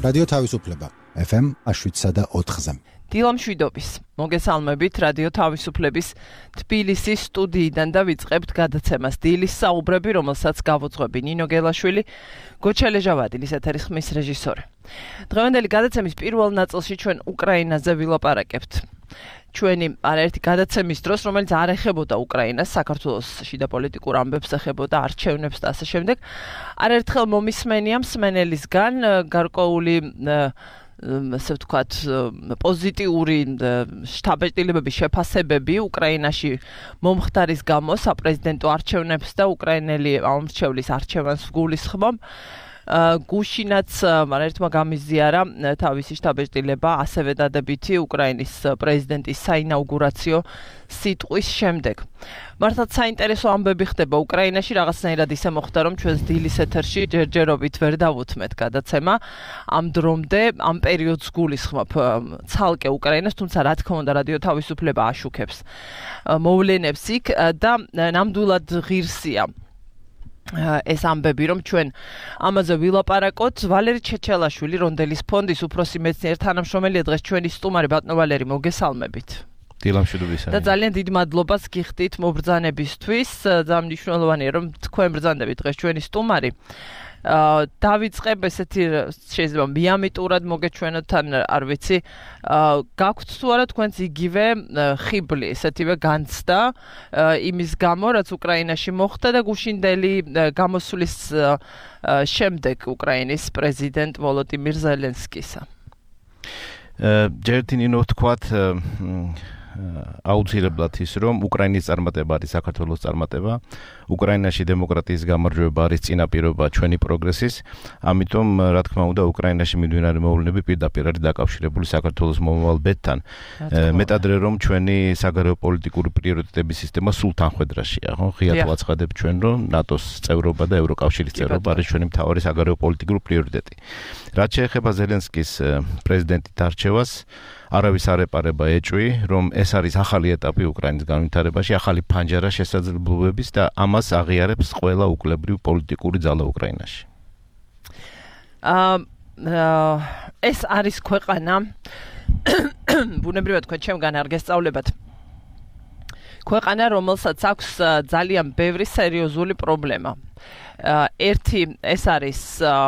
რადიო თავისუფლება FM 7.4-ზე. დილამშვიდობის. მოგესალმებით რადიო თავისუფლების თბილისის სტუდიიდან და ვიწყებთ გადაცემას დილის საუბრები, რომელსაც გავუძღვები ნინო გელაშვილი, გოჩელე ჟავადილის ეთერის ხმის რეჟისორი. დღევანდელი გადაცემის პირველ ნაწილში ჩვენ უკრაინაზე ვილაპარაკებთ. ჩვენი არაერთი გადაცემის დროს, რომელიც არ ეხებოდა უკრაინას, საქართველოს შიდა პოლიტიკურ ამბებს ეხებოდა, არჩევნებს და ასე შემდეგ, არაერთხელ მომისმენია მსმენელისგან გარკვეული ასე ვთქვათ, პოზიტიური შთაბეჭდილებების შეფასებები უკრაინაში მომხდარის გამო საპრეზიდენტო არჩევნებს და უკრაინელი ამომრჩევლის არჩევანს გულისხმობ. გუშინაც ერთმა გამიზიარა თავისი შთაბეჭდილება ასევე დადებითი უკრაინის პრეზიდენტის საინაუგურაციო სიტყვის შემდეგ. მართლაც საინტერესო ამბები ხდება უკრაინაში, რაღაცნაირად ისე მოხდა, რომ ჩვენს დილის ეთერში ჯერჯერობით ვერ დავუთმეთ გადაცემა ამ დრომდე, ამ პერიოდს გულისხმობ ცალკე უკრაინას, თუმცა რა თქმა უნდა რადიო თავისუფლება აშუქებს მოვლენებს იქ და ნამდვილად ღირსია ეს ამბები, რომ ჩვენ ამაზე ვილაპარაკოთ. ვალერი ჩეჩელაშვილი, რონდელის ფონდის უფროსი მეცნიერი თანამშრომელია, დღეს ჩვენი სტუმარი. ბატონო ვალერი, მოგესალმებით. დილამშვიდობისა. და ძალიან დიდ მადლობას გიხდით მობრძანებისთვის. ძალიან მნიშვნელოვანია, რომ თქვენ ბრძანდებით დღეს ჩვენი სტუმარი. დავიწყებ ესეთი შეიძლება მიამიტურად მოგეჩვენოთ ან არ ვიცი, გაქვთ თუ არა თქვენც იგივე ხიბლი, ესეთივე განცდა იმის გამო, რაც უკრაინაში მოხდა და გუშინდელი გამოსვლის შემდეგ უკრაინის პრეზიდენტ ვოლოდიმირ ზელენსკისა. ჯერტი ნინო თქვათ აუცილებლად ის, რომ უკრაინის წარმატება არის საქართველოს წარმატება, უკრაინაში დემოკრატიის გამარჯვება არის წინაპირობა ჩვენი პროგრესის, ამიტომ რა თქმა უნდა უკრაინაში მიმდინარე მოვლენები პირდაპირ არის დაკავშირებული საქართველოს მომავალ ბედთან. მეტადრე რომ ჩვენი საგარეო პოლიტიკური პრიორიტეტების სისტემა სულ თანხვედრაშია, ხო? ღიად ვაცხადებ ჩვენ, რომ ნატოს წევრობა და ევროკავშირის წევრობა არის ჩვენი მთავარი საგარეო პოლიტიკური პრიორიტეტი. რაც შეეხება ზელენსკის პრეზიდენტით არჩევას, არავის არ ეპარება ეჭვი, რომ ეს არის ახალი ეტაპი უკრაინის განვითარებაში, ახალი ფანჯარა შესაძლებლობების და ამას აღიარებს ყველა უკლებრივ პოლიტიკური ძალა უკრაინაში. ეს არის ქვეყანა, ბუნებრივად თქვენ ჩემგან არ გესწავლებათ, ქვეყანა, რომელსაც აქვს ძალიან ბევრი სერიოზული პრობლემა. ერთი ეს არის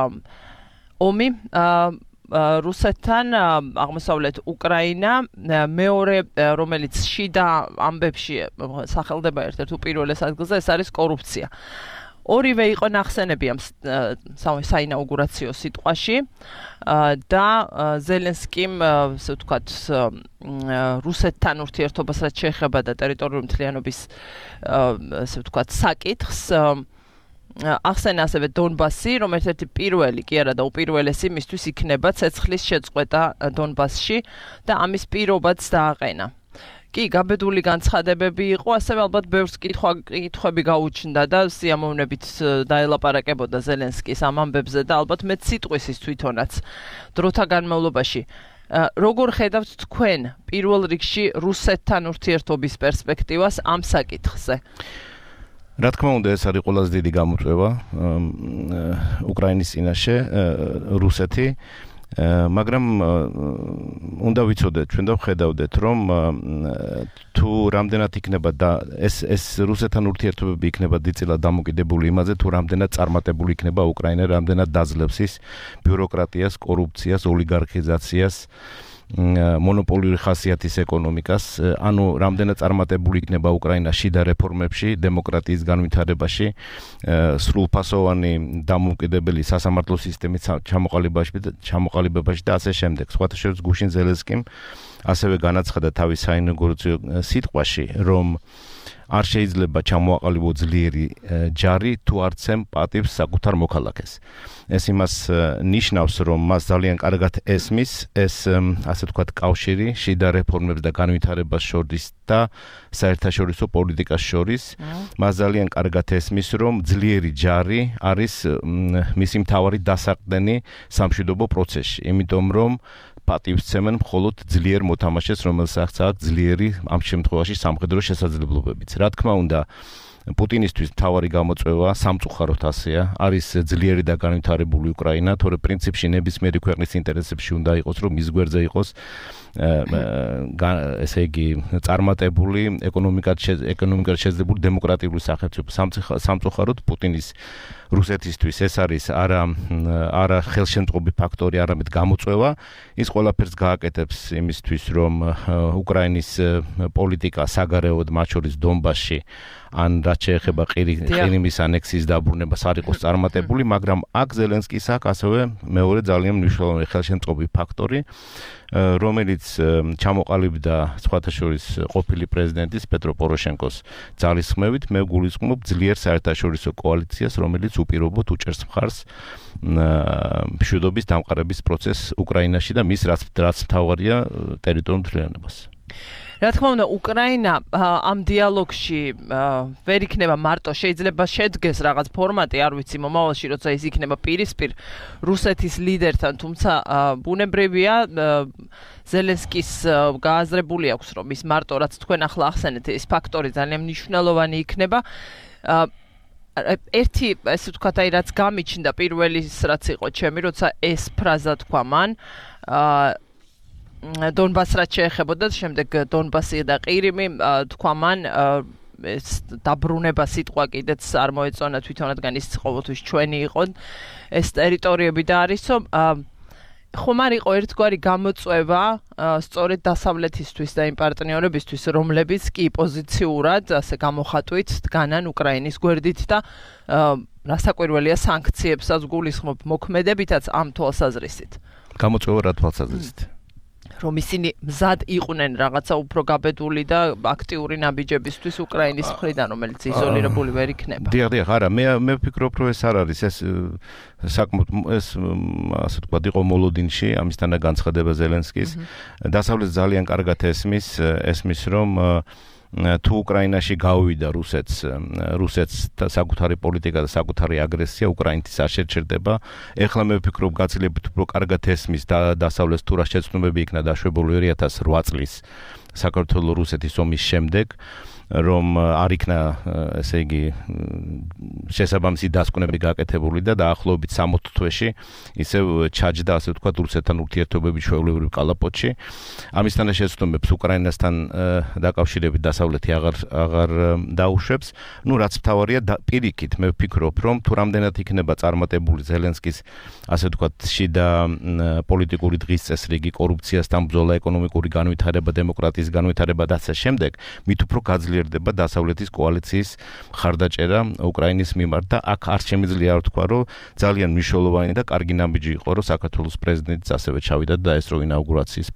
ომი რუსეთთან, აღმოსავლეთ უკრაინა, მეორე, რომელიც შიდა ამბებში სახელდება ერთ-ერთ უპირველეს ადგილზე, ეს არის კორუფცია. ორივე იყო ნახსენები ამ საინაუგურაციო სიტყვაში და ზელენსკიმ, ასე ვთქვათ, რუსეთთან ურთიერთობას რაც შეეხება და ტერიტორიული მთლიანობის, ასე ვთქვათ, საკითხს ახსენა ასევე დონბასი, რომ ერთ-ერთი პირველი კი არა და უპირველესი მისთვის იქნება ცეცხლის შეწყვეტა დონბასში და ამის პირობაც დააყენა. კი, გაბედული განცხადებები იყო, ასევე ალბათ ბევრს კითხვები გაუჩნდა და სიამოვნებით დაელაპარაკებოდა ზელენსკის ამ ამბებზე და ალბათ მეც სიტყვისის თვითონაც დროთა განმავლობაში. როგორ ხედავთ თქვენ პირველ რიგში რუსეთთან ურთიერთობის პერსპექტივას ამ საკითხზე? რა თქმა უნდა, ეს არის ყველაზე დიდი გამოწვევა უკრაინის წინაშე რუსეთი, მაგრამ უნდა ვიცოდეთ, ჩვენ და ვხედავდეთ, რომ თუ რამდენად იქნება და ეს რუსეთთან ურთიერთობები იქნება დიდწილად დამოკიდებული იმაზე, თუ რამდენად წარმატებული იქნება უკრაინა, რამდენად დაძლევს ის ბიუროკრატიას, კორუფციას, ოლიგარქიზაციას, მონოპოლიური ხასიათის ეკონომიკას, ანუ რამდენად წარმატებული იქნება უკრაინა შიდა რეფორმებში, დემოკრატიის განვითარებაში, სრულფასოვანი დამოუკიდებელი სასამართლო სისტემის ჩამოყალიბებაში და ასე შემდეგ. სხვათა შორის გუშინ ზელენსკიმ ასევე განაცხადა თავის საინაუგურაციო სიტყვაში, რომ არ შეიძლება ჩამოაყალიბო ძლიერი ჯარი თუ არცემ პატივს საკუთარ მოქალაქეს. ეს იმას ნიშნავს, რომ მას ძალიან კარგად ესმის ეს ასე ვთქვათ კავშირი შიდა რეფორმებს და განვითარებას შორის და საერთაშორისო პოლიტიკას შორის. მას ძალიან კარგად ესმის, რომ ძლიერი ჯარი არის მისი მთავარი დასაყრდენი სამშვიდობო პროცესში, იმიტომ რომ პატივსცემენ მხოლოდ ძლიერ მოთამაშეს, რომელსაც აქვს ძლიერი ამ შემთხვევაში სამხედრო შესაძლებლობებიც. რა თქმა უნდა, პუტინისთვის მთავარი გამოწვევა სამწუხაროდ ასეა, არის ძლიერი და განვითარებული უკრაინა, თორე პრინციპში ნებისმიერი ქვეყნის ინტერესებში უნდა იყოს, რომ მის გვერდზე იყოს ესე იგი წარმატებული ეკონომიკად შეძლებული დემოკრატიული სახელმწიფო. სამწუხაროდ პუტინის რუსეთისთვის ეს არის არა ხელშემწყობი ფაქტორი, არამედ გამოწვევა. ის ყველაფერს გააკეთებს იმისთვის, რომ უკრაინის პოლიტიკა საგარეოდ, მათ შორის დონბასში ან რაც შეეხება ყირიმის ანექსიის დაბრუნებას არ იყოს წარმატებული, მაგრამ აქ ზელენსკის აქვს ასევე მეორე ძალიან მნიშვნელოვანი ხელშემწყობი ფაქტორი, რომელიც ჩამოყალიბდა სხვათა შორის ყოფილი პრეზიდენტის პეტრო პოროშენკოს ძალისხმევით, მე გულისხმობ ძლიერ საერთაშორისო კოალიციას, რომელიც უპირობოდ უჭერს მხარს მშვიდობის დამყარების პროცესს უკრაინაში და მის რაც მთავარია ტერიტორიულ მთლიანობას. რა თქმა უნდა, უკრაინა ამ დიალოგში ვერ იქნება მარტო, შეიძლება შედგეს რაღაც ფორმატი, არ ვიცი, მომავალში, როცა ის იქნება პირისპირ რუსეთის ლიდერთან, თუმცა ბუნებრივია ზელენსკის გააზრებული აქვს, რომ ის მარტო რაც თქვენ ახლა ახსენეთ, ეს ფაქტორი ძალიან მნიშვნელოვანი იქნება. ერთი, ესე ვთქვათ, აი რაც გამიჩნდა პირველის რაც იყო ჩემი, როცა ეს ფრაზა თქვა მან, დონბასს რაც შეეხებოდა, შემდეგ დონბასი და ყირიმი თქვა მან ეს დაბრუნება სიტყვა კიდეც არ მოეწონა თვითონადგან ის ყოველთვის ჩვენი იყო ეს ტერიტორიები და არისო ხომ არ იყო ერთგვარი გამოწვევა სწორედ დასავლეთისთვის და იმ პარტნიორებისთვის, რომლებიც კი პოზიციურად ასე გამოხატვით დგანან უკრაინის გვერდით და რასაკვირველია სანქციებსაც გულისხმობ მოქმედებითაც ამ თვალსაზრისით. გამოწვევა რა თვალსაზრისით? რომ ისინი მზად იყვნენ რაღაცა უფრო გაბედული და აქტიური ნაბიჯებისთვის უკრაინის მხრიდან, რომელიც იზოლირებული ვერ იქნება. დიახ, არა, მე ვფიქრობ, რომ ეს არ არის, ეს საკმაოდ ეს ასე ვთქვათ, იყო მოლოდინში, ამისთანა განცხადება ზელენსკის. დასავლეთ ძალიან კარგად ესმის, რომ თუ უკრაინაში გავიდა რუსეთს საკუთარი პოლიტიკა და საკუთარი აგრესია უკრაინით არ შეჩერდება. ეხლა მე ვფიქრობ, გაცილებით უფრო კარგად ესმის დასავლეთს თუ რა შეცდომები იქნა დაშვებული 2008 წლის საქართველო-რუსეთის ომის შემდეგ, რომ არ იქნა ესე იგი შესაბამისი დასკვნები გაკეთებული და დაახლოებით 60 თვეში ისევ ჩაჯდა, ასე ვთქვათ, რუსეთთან ურთიერთობები ჩვეულებრივ კალაპოტში. ამისთანა შეცდომებს უკრაინასთან დაკავშირებით დასავლეთი აღარ დაუშვებს. ნუ რაც მთავარია, პირიქით მე ვფიქრობ, რომ თუ რამდენად იქნება წარმატებული ზელენსკის, ასე ვთქვათ, შიდა პოლიტიკური დღის წესრიგი, კორუფციასთან ბრძოლა, ეკონომიკური განვითარება, დემოკრატიის განვითარება და ასე შემდეგ, მით უფრო გაძლიერდება დასავლეთის კოალიციის მხარდაჭერა უკრაინის მიმართ და აქ არ შემიძლია ვთქვა, რომ ძალიან მნიშვნელოვანი და კარგი ნაბიჯი იყო, რომ საქართველოს პრეზიდენტიც ასევე ჩავიდა და დაესწრო ინაუგურაციის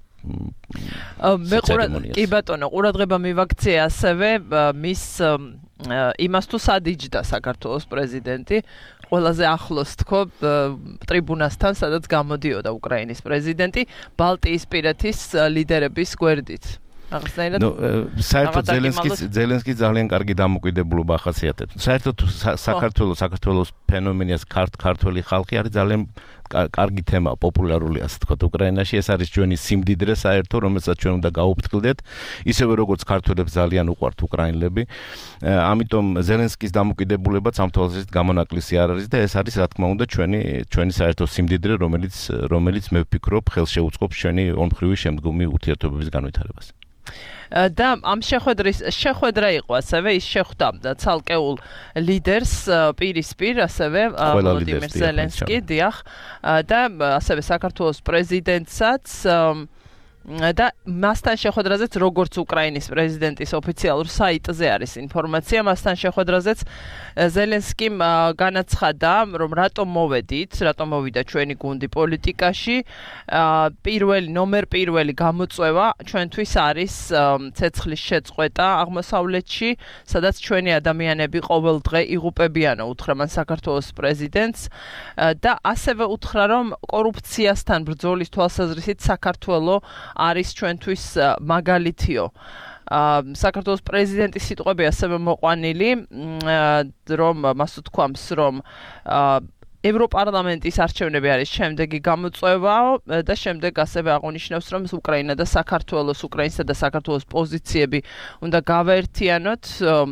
კი ბატონო, ყურადღება მივაქცია ასევე მის იმას თუ სადიჯდა საქართველოს პრეზიდენტი ყველაზე ახლოს თქო ტრიბუნასთან, სადაც გამოდიოდა უკრაინის პრეზიდენტი ბალტიისპირეთის ლიდერების გვერდით. საერთოდ ზელენსკი ძალიან კარგი დამოკიდებულება ახასიათებს. საერთოდ საქართველოს ფენომენიას ქართველი ხალხი არის ძალიან კარგი თემა, პოპულარული ასე ვთქვათ უკრაინაში. ეს არის ჩვენი სიმდიდრე საერთო, რომელსაც ჩვენ უნდა გაუფრთხილდეთ. ისევე როგორც ქართველებს ძალიან უყვართ უკრაინელები. ამიტომ ზელენსკის დამოკიდებულებაც ამ თვალსაზრისით გამონაკლისი არ არის და ეს არის რა თქმა უნდა ჩვენი საერთო სიმდიდრე, რომელიც მე ვფიქრობ ხელს შეუწყობს ჩვენი ორმხრივი შემდგომი ურთიერთობების განვითარებას. და ამ შეხვედრა იყო ასევე ის შეხვდა ცალკეულ ლიდერს პირისპირ ასევე ვლადიმერ ზელენსკი დიახ და ასევე საქართველოს პრეზიდენტსაც და მასთან შეხვედრაზეც როგორც უკრაინის პრეზიდენტის ოფიციალურ საიტზე არის ინფორმაცია, მასთან შეხვედრაზეც ზელენსკიმ განაცხადა, რომ რატომ მოვიდა ჩვენი გუნდი პოლიტიკაში, ნომერ პირველი გამოწვევა ჩვენთვის არის ცეცხლის შეწყვეტა აღმოსავლეთში, სადაც ჩვენი ადამიანები ყოველდღე იღუპებიანო, უთხრა მან საქართველოს პრეზიდენტს და ასევე უთხრა, რომ კორუფციასთან ბრძოლის თვალსაზრისით საქართველო არის ჩვენთვის მაგალითიო. საქართველოს პრეზიდენტის სიტყვები ასევე მოყვანილი, რომ მას უთქვამს, რომ ევროპარლამენტის არჩევნები არის შემდეგი გამოწვევა და შემდეგ ასევე აღნიშნავს, რომ უკრაინა და უკრაინსა და საქართველოს პოზიციები უნდა გავაერთიანოთ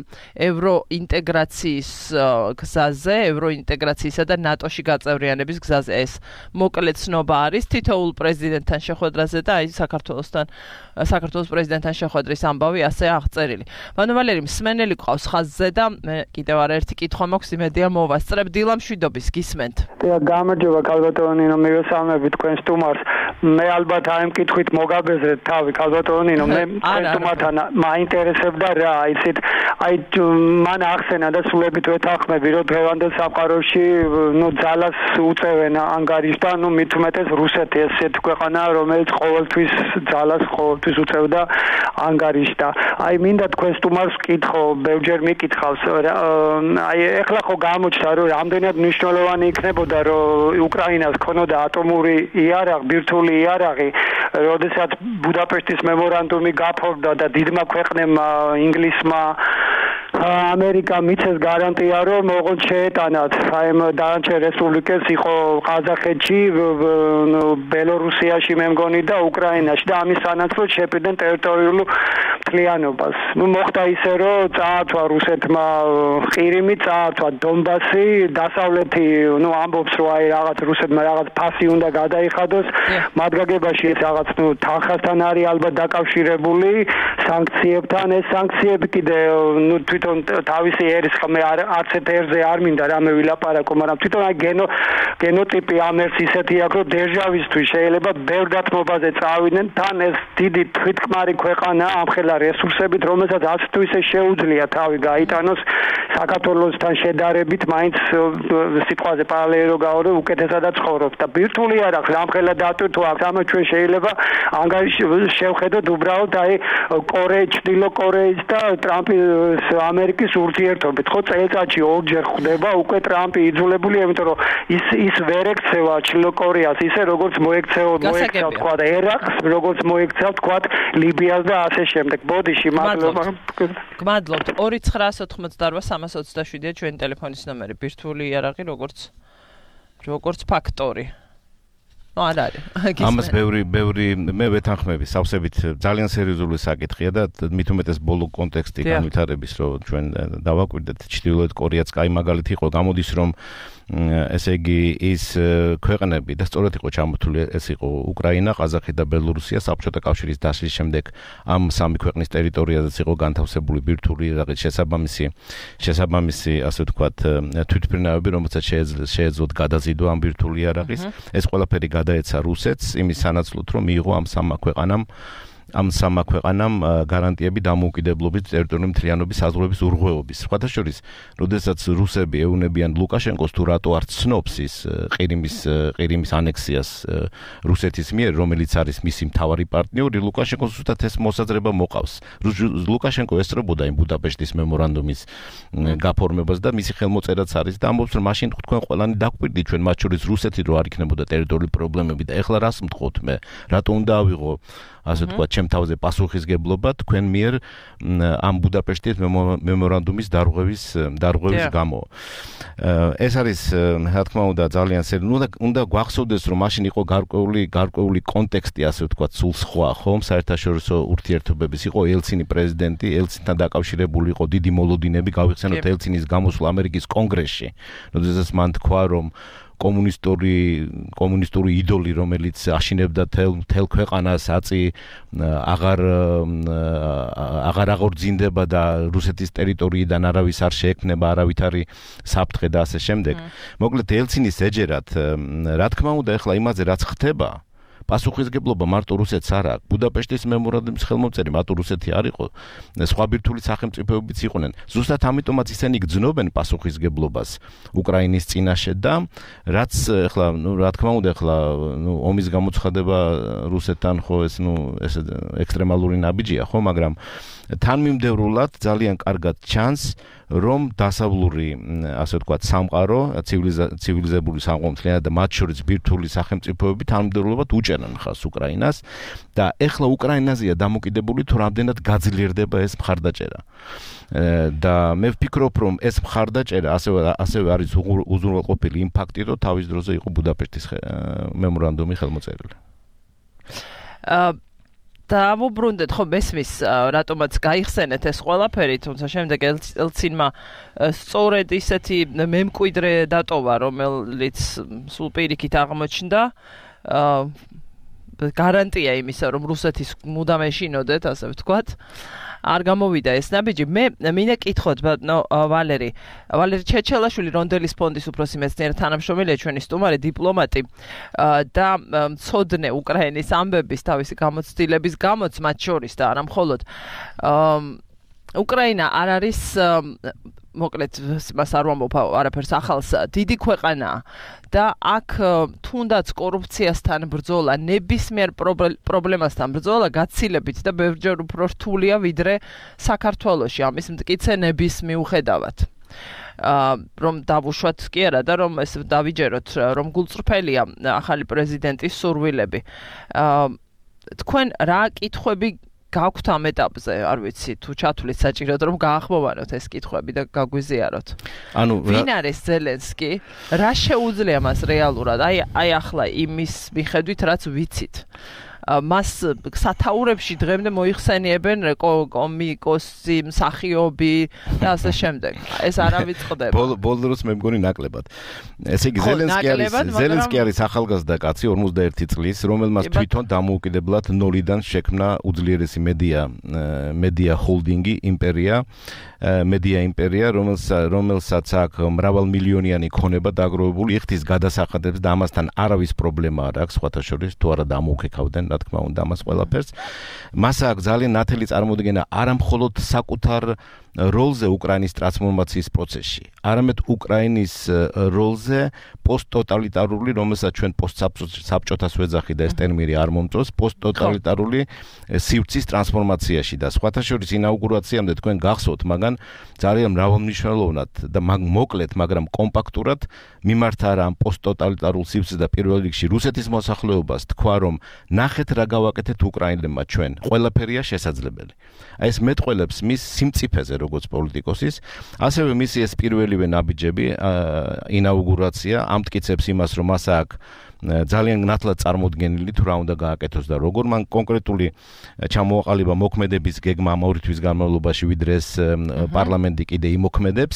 ევროინტეგრაციის გზაზე, ევროინტეგრაციისა და ნატოში გაწევრიანების გზაზე. ეს მოკლე ცნობა არის თითოეულ პრეზიდენტთან შეხვედრაზე და აი საქართველოს პრეზიდენტთან შეხვედრის ამბავი ასე აღწერილი. ბანო ვალერი მსმენელი ყავს ხაზზე და კიდევ არაერთი კითხვა მაქვს, იმედია მოვასწრებ. დილა მშვიდობის გისმენთ. გამარჯობა კალბატონინო, მივესალმებით თქვენ სტუმარს. მე ალბათ აი ამ კითხვით მოგაბეზრეთ თავი კალბატონინო, მე თქვენ სტუმართან მაინტერესებდა რა, იცით, აი მან ახსენა და სულებით ვეთანხმები, რომ დღევანდელ სამყაროში ძალას უწევენ ანგარიშთან, მით უმეტეს რუსეთი ესეთი ქვეყანა, რომელიც ყოველთვის ძალას უწევდა ანგარიშს და აი მინდა თქვენ სტუმარს ვკითხო, ბევრჯერ მიკითხავს, აი ეხლა ხო გამოჩნდა, რომ რამდენად მნიშვნელოვანი იქნებოდა, რომ უკრაინას ქონოდა ატომური იარაღი, ბირთვული იარაღი, როდესაც ბუდაპეშტის მემორანდუმი გაფორდა და დიდმა ქვეყნებმა ინგლისმა ამერიკა მიცეს გარანტია, რომ ოღონდ შეეტანათ აი დანარჩენ რესპუბლიკებს იყო ყაზახეთში, ბელორუსიაში მე მგონი და უკრაინაში და ამის სანაცვლოდ შეპირდნენ ტერიტორიულ მთლიანობას. მოხდა ისე, რომ წაართვა რუსეთმა ყირიმი, წაართვა დონბასი, დასავლეთი, ამბობს, რომ აი რაღაც რუსეთმა რაღაც ფასი უნდა გადაიხადოს, მათ გაგებაში ეს რაღაც თანხასთან არის ალბათ დაკავშირებული სანქციებთან, ეს სანქციები კიდე თვითონ თავისი ერისხა მე არც ერთ ერზე არ მინდა რამე ვილაპარაკო, მაგრამ თვითონ აი გენოტიპი ამ ერთს ისეთი აქვს, რომ დერჟავისთვის შეიძლება ბევრ დათმობაზე წავიდნენ, თან ეს დიდი თვითკმარი ქვეყანა ამხელა რესურსებით, რომელსაც არც თუ ისე შეუძლია თავი გაიტანოს საქართველოსთან შედარებით, მაინც სიტყვაზე პარალელი რო გავარო, უკეთესადაც ცხოვრობს და ბირთვული იარაღს ამხელა დატვირთვა აქვს, ამას ჩვენ შეიძლება ანგარიში შევხედოთ უბრალოდ აი ჩრდილო კორეის და ტრამპის ამერიკის ურთიერთობით, ხო წელიწადში ორჯერ ხდება უკვე ტრამპი იძულებული, იმიტომ რომ ის ვერ ექცევა ჩრდილო კორეას ისე როგორც მოექცევა თქვა და ერაყს, როგორც მოექცევა თქვა ლიბიას და ასე შემდეგ. ბოდიში მადლობა. გმადლობთ. 2988327-ია ჩვენი ტელეფონის ნომერი. ბირთვული იარაღი როგორც ფაქტორი. არ არის. ამას ბევრი მე ვეთანხმები სავსებით ძალიან სერიოზული საკითხია და მით უმეტეს ბოლო კონტექსტი განვითარების, რომ ჩვენ დავაკვირდეთ ჩრდილოეთ კორეაც კაი მაგალითი იყო, გამოდის რომ ესე იგი ის ქვეყნები და სწორედ იყო ჩამოთვლილი, ეს იყო უკრაინა, ყაზახეთი და ბელორუსია საბჭოთა კავშირის დაშლის შემდეგ ამ სამი ქვეყნის ტერიტორიაზეც იყო განთავსებული ბირთვული იარაღის შესაბამისი ასე ვთქვათ თვითმფრინავები, რომელსაც შეეძლოთ გადაზიდვა ამ ბირთვული იარაღის. ეს ყველაფერი გადაეცა რუსეთს იმის სანაცვლოდ, რომ მიიღო ამ სამმა ქვეყანამ გარანტიები დამოუკიდებლობის, ტერიტორიული მთლიანობის, საზღვრების ურღვეობის. სხვათა შორის, როდესაც რუსები ეუნებიან ლუკაშენკოს თუ რატო არ ცნობს ის ყირიმის ანექსიას რუსეთის მიერ, რომელიც არის მისი მთავარი პარტნიორი, ლუკაშენკოს ზუსტად ეს მოსაზრება მოყავს. ლუკაშენკო ესწრებოდა იმ ბუდაპეშტის მემორანდუმის გაფორმებას და მისი ხელმოწერაც არის და ამბობს, რომ მაშინ თქვენ ყველანი დაგვირდით ჩვენ მათ შორის რუსეთი რო არ იქნებოდა ტერიტორიული პრობლემები და ეხლა რას მტყოთ მე? რატო უნდა ავიღო ასე თქვა ჩემ თავზე პასუხისგებლობა თქვენ მიერ ამ ბუდაპეშტის მემორანდუმის დარღვევის გამო. ეს არის რა თქმა უნდა ძალიან უნდა გვახსოვდეს, რომ მაშინ იყო გარკვეული კონტექსტი, ასე ვთქვა, სულ სხვა, ხომ, საერთაშორისო ურთიერთობების, იყო ელცინი პრეზიდენტი, ელცინთან დაკავშირებული იყო დიდი მოლოდინები, გავიხსენოთ ელცინის გამოსვლა ამერიკის კონგრესში, როდესაც მან თქვა, რომ კომუნისტური იდოლი, რომელიც აშინებდა თელ ქვეყანას, აწი აღარ აღორძინდება და რუსეთის ტერიტორიიდან არავის არ შეექმნება არავითარი საფრთხე და ასე შემდეგ. მოკლედ ელცინის ეჯერათ, რა თქმა უნდა, ეხლა იმაზე რაც ხდება, პასუხისგებლობა მარტო რუსეთს არ აქვს. ბუდაპეშტის მემორანდუმის ხელმომწერი მარტო რუსეთი არ იყო, სხვა ბირთვული სახელმწიფოებიც იყვნენ. ზუსტად ამიტომაც ისინი გძნობენ პასუხისგებლობას უკრაინის წინაშე და რაც ეხლა, რა თქმა უნდა, ეხლა ომის გამოცხადება რუსეთთან ხო ეს ეს ექსტრემალური ნაბიჯია, ხო, მაგრამ თანმიმდევრულად ძალიან კარგად ჩანს, რომ დასავლური, ასე ვთქვათ, სამყარო, ცივილიზებული სამყარო მთლიანად და მათ შორის ბირთვული სახელმწიფოები თანმიმდევრულად უჭერან ხას უკრაინას და ეხლა უკრაინაზეა დამოკიდებული თუ რამდენად გაძლიერდება ეს მხარდაჭერა. და მე ვფიქრობ, რომ ეს მხარდაჭერა ასევე არის უზრუნველყოფილი იმ ფაქტით, რომ თავის დროზე იყო ბუდაპეშტის მემორანდუმი ხელმოწერილი. დავუბრუნდეთ ხო მესმის რატომაც გაიხსენეთ ეს ყველაფერი, თუმცა შემდეგ ელცინმა სწორედ ისეთი მემკვიდრე დატოვა, რომელიც სულ პირიქით აღმოჩნდა გარანტია იმისა, რომ რუსეთის მუდამ ეშინოდეთ, ასე ვთქვათ. არ გამოვიდა ეს ნაბიჯი. მე მინდა კითხოთ ვალერი ჩეჩელაშვილი რონდელის ფონდის უფროსი მეცნიერი თანამშრომელია, ჩვენი სტუმარი, დიპლომატი და მცოდნე უკრაინის ამბების თავისი გამოცდილების გამოც მათ შორის და არა მხოლოდ უკრაინა არ არის მოკლედ მას არ ვამბობ არაფერს ახალს დიდი ქვეყანაა და აქ თუნდაც კორუფციასთან ბრძოლა, ნებისმიერ პრობლემასთან ბრძოლა გაცილებით და ბევრჯერ უფრო რთულია ვიდრე საქართველოში ამის მტკიცენების მიუხედავად. რომ დავუშვათ კი არა და რომ ეს დავიჯეროთ რომ გულწრფელია ახალი პრეზიდენტის სურვილები. თქვენ რა კითხვები გაქვთ ამ ეტაპზე, არ ვიცი, თუ ჩათვლით საჭიროდ რომ გაახმოვანოთ ეს კითხვები და გაგვიზიაროთ. ვინ არის ზელენსკი? რა შეუძლია მას რეალურად? აი ახლა იმის მიხედვით, რაც ვიცით. მას სათაურებში დღემდე მოიხსენიებენ კომიკოსი, მსახიობი და ასე შემდეგ. ეს არავის წდება. ბოლო დროს მე მგონი ნაკლებად. ესე იგი ზელენსკი არის ახალგაზრდა კაცი 51 წლის, რომელმაც თვითონ დამოუკიდებლად ნოლიდან შექმნა უძლიერესი მედია ჰოლდინგი იმპერია, რომელსაც აქ მრავალმილიონიანი ქონება დაგროვებული, იხდის გადასახადებს და ამასთან არავის პრობლემა არ აქვს, სხვათა შორის თუ არა დამოუკეკავდნენ, რა თქმა უნდა, ამას ყველაფერს. მას აქვს ძალიან ნათელი წარმოდგენა არა მხოლოდ საკუთარ როლზე უკრაინის ტრანსფორმაციის პროცესში, არამედ უკრაინის როლზე პოსტტოტალიტარული, რომელსაც ჩვენ პოსტსაბჭოთას ვეძახი და ეს ტერმინი არ მომწონს, პოსტტოტალიტარული სივრცის ტრანსფორმაციაში და სხვათა შორის ინაუგურაციამდე თქვენ გახსოვთ, მაგრამ ძალიან მრავალმნიშვნელოვნად და მოკლედ, მაგრამ კომპაქტურად მიმართა რა ამ პოსტტოტალიტარულ სივრცეს და პირველ რიგში რუსეთის მოსახლეობას თქვა, რომ ნახეთ რა გავაკეთეთ უკრაინელებმა ჩვენ, ყველაფერია შესაძლებელი. აი ეს მეტყველებს მის სიმწიფეზე როგორც პოლიტიკოსის, ასევე მისი ეს პირველივე ნაბიჯები, ინაუგურაცია ამტკიცებს იმას, რომ მას აქ ძალიან ნათლად წარმოდგენილი თუ რა უნდა გააკეთოს და როგორ მან კონკრეტული ჩამოაყალიბა მოქმედების გეგმა ამ 2 თვის განმავლობაში, ვიდრე ეს პარლამენტი კიდე იმოქმედებს.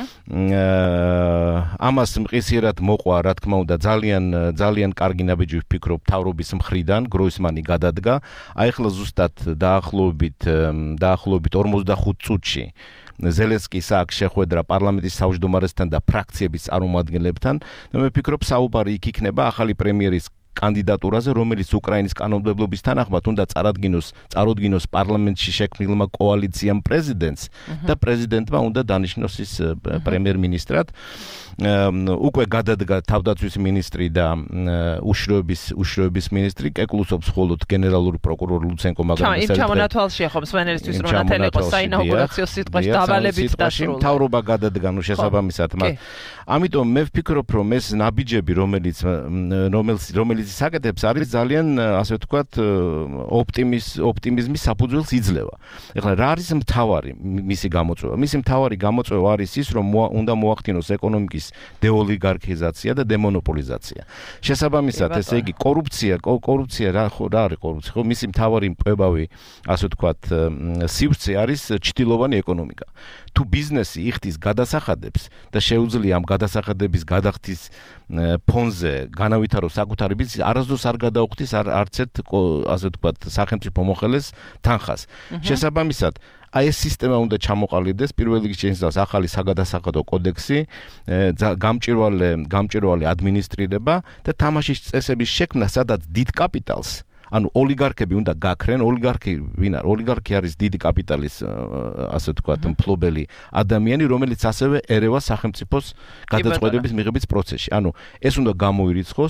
ამას მყისიერად მოყვა, რა თქმა უნდა, ძალიან კარგი ნაბიჯი ვფიქრობ თავრობის მხრიდან, გროისმანი გადადგა. აი ახლა ზუსტად დაახლოებით 45 წუთში ზელენსკის აქ შეხვედრა პარლამენტის თავმჯდომარესთან და ფრაქციების წარმომადგენლებთან და მე ვფიქრობ საუბარი იქ იქნება ახალი პრემიერის კანდიდატურაზე, რომელიც უკრაინის კანონმდებლობის თანახმად უნდა წარუდგინოს პარლამენტში შექმნილმა კოალიციამ პრეზიდენტს და პრეზიდენტმა უნდა დანიშნოს ის პრემიერ-მინისტრად. უკვე გადადგა თავდაცვის მინისტრი და უშროების მინისტრი, კეკლუსობს მხოლოდ გენერალური პროკურორი ლუცენკო, მაგრამ იმ ჩამონათვალშია ხომ სვენელისთვის რომ ნათელი იყო საინაუგურაციო სიტყვაში დავალებით დასრულდა. მთავრობა გადადგა შესაბამისად მას. ამიტომ მე ვფიქრობ, რომ ეს ნაბიჯები, რომელიც საკეთებს, არის ძალიან, ასე ვთქვათ, ოპტიმიზმის საფუძველს იძლევა. ეხლა რა არის მთავარი მისი გამოწვევა? მისი მთავარი გამოწვევა არის ის, რომ უნდა მოახდინოს ეკონომიკის დეოლიგარქიზაცია და დემონოპოლიზაცია. შესაბამისად, ესე იგი კორუფცია რა არის კორუფცია? ხო, მისი მთავარი მკვლევარი, ასე ვთქვათ, სივრცე არის ჩtildeოვანი ეკონომიკა. თუ ბიზნესი იხდის გადასახადებს და შეუძლია ამ გადასახადების გადახდის ფონზე განავითაროს საკუთარი ბიზნესი, არასდროს არ გადაუხდის არც ერთ, ასე ვთქვათ, სახელმწიფო მოხელეს თანხას. შესაბამისად, აი ეს სისტემა უნდა ჩამოყალიბდეს, პირველ რიგში შეიცავს ახალი საგადასახადო კოდექსი, გამჭვირვალე ადმინისტრირება და თამაშის წესების შექმნა, სადაც დიდ კაპიტალს, ანუ ოლიგარქები უნდა გაქრენ. ოლიგარქი არის დიდი კაპიტალის, ასე ვთქვათ, მფლობელი ადამიანი, რომელიც ასევე ერევა სახელმწიფოს გადაწყვეტების მიღების პროცესში. ანუ ეს უნდა გამოირიცხოს,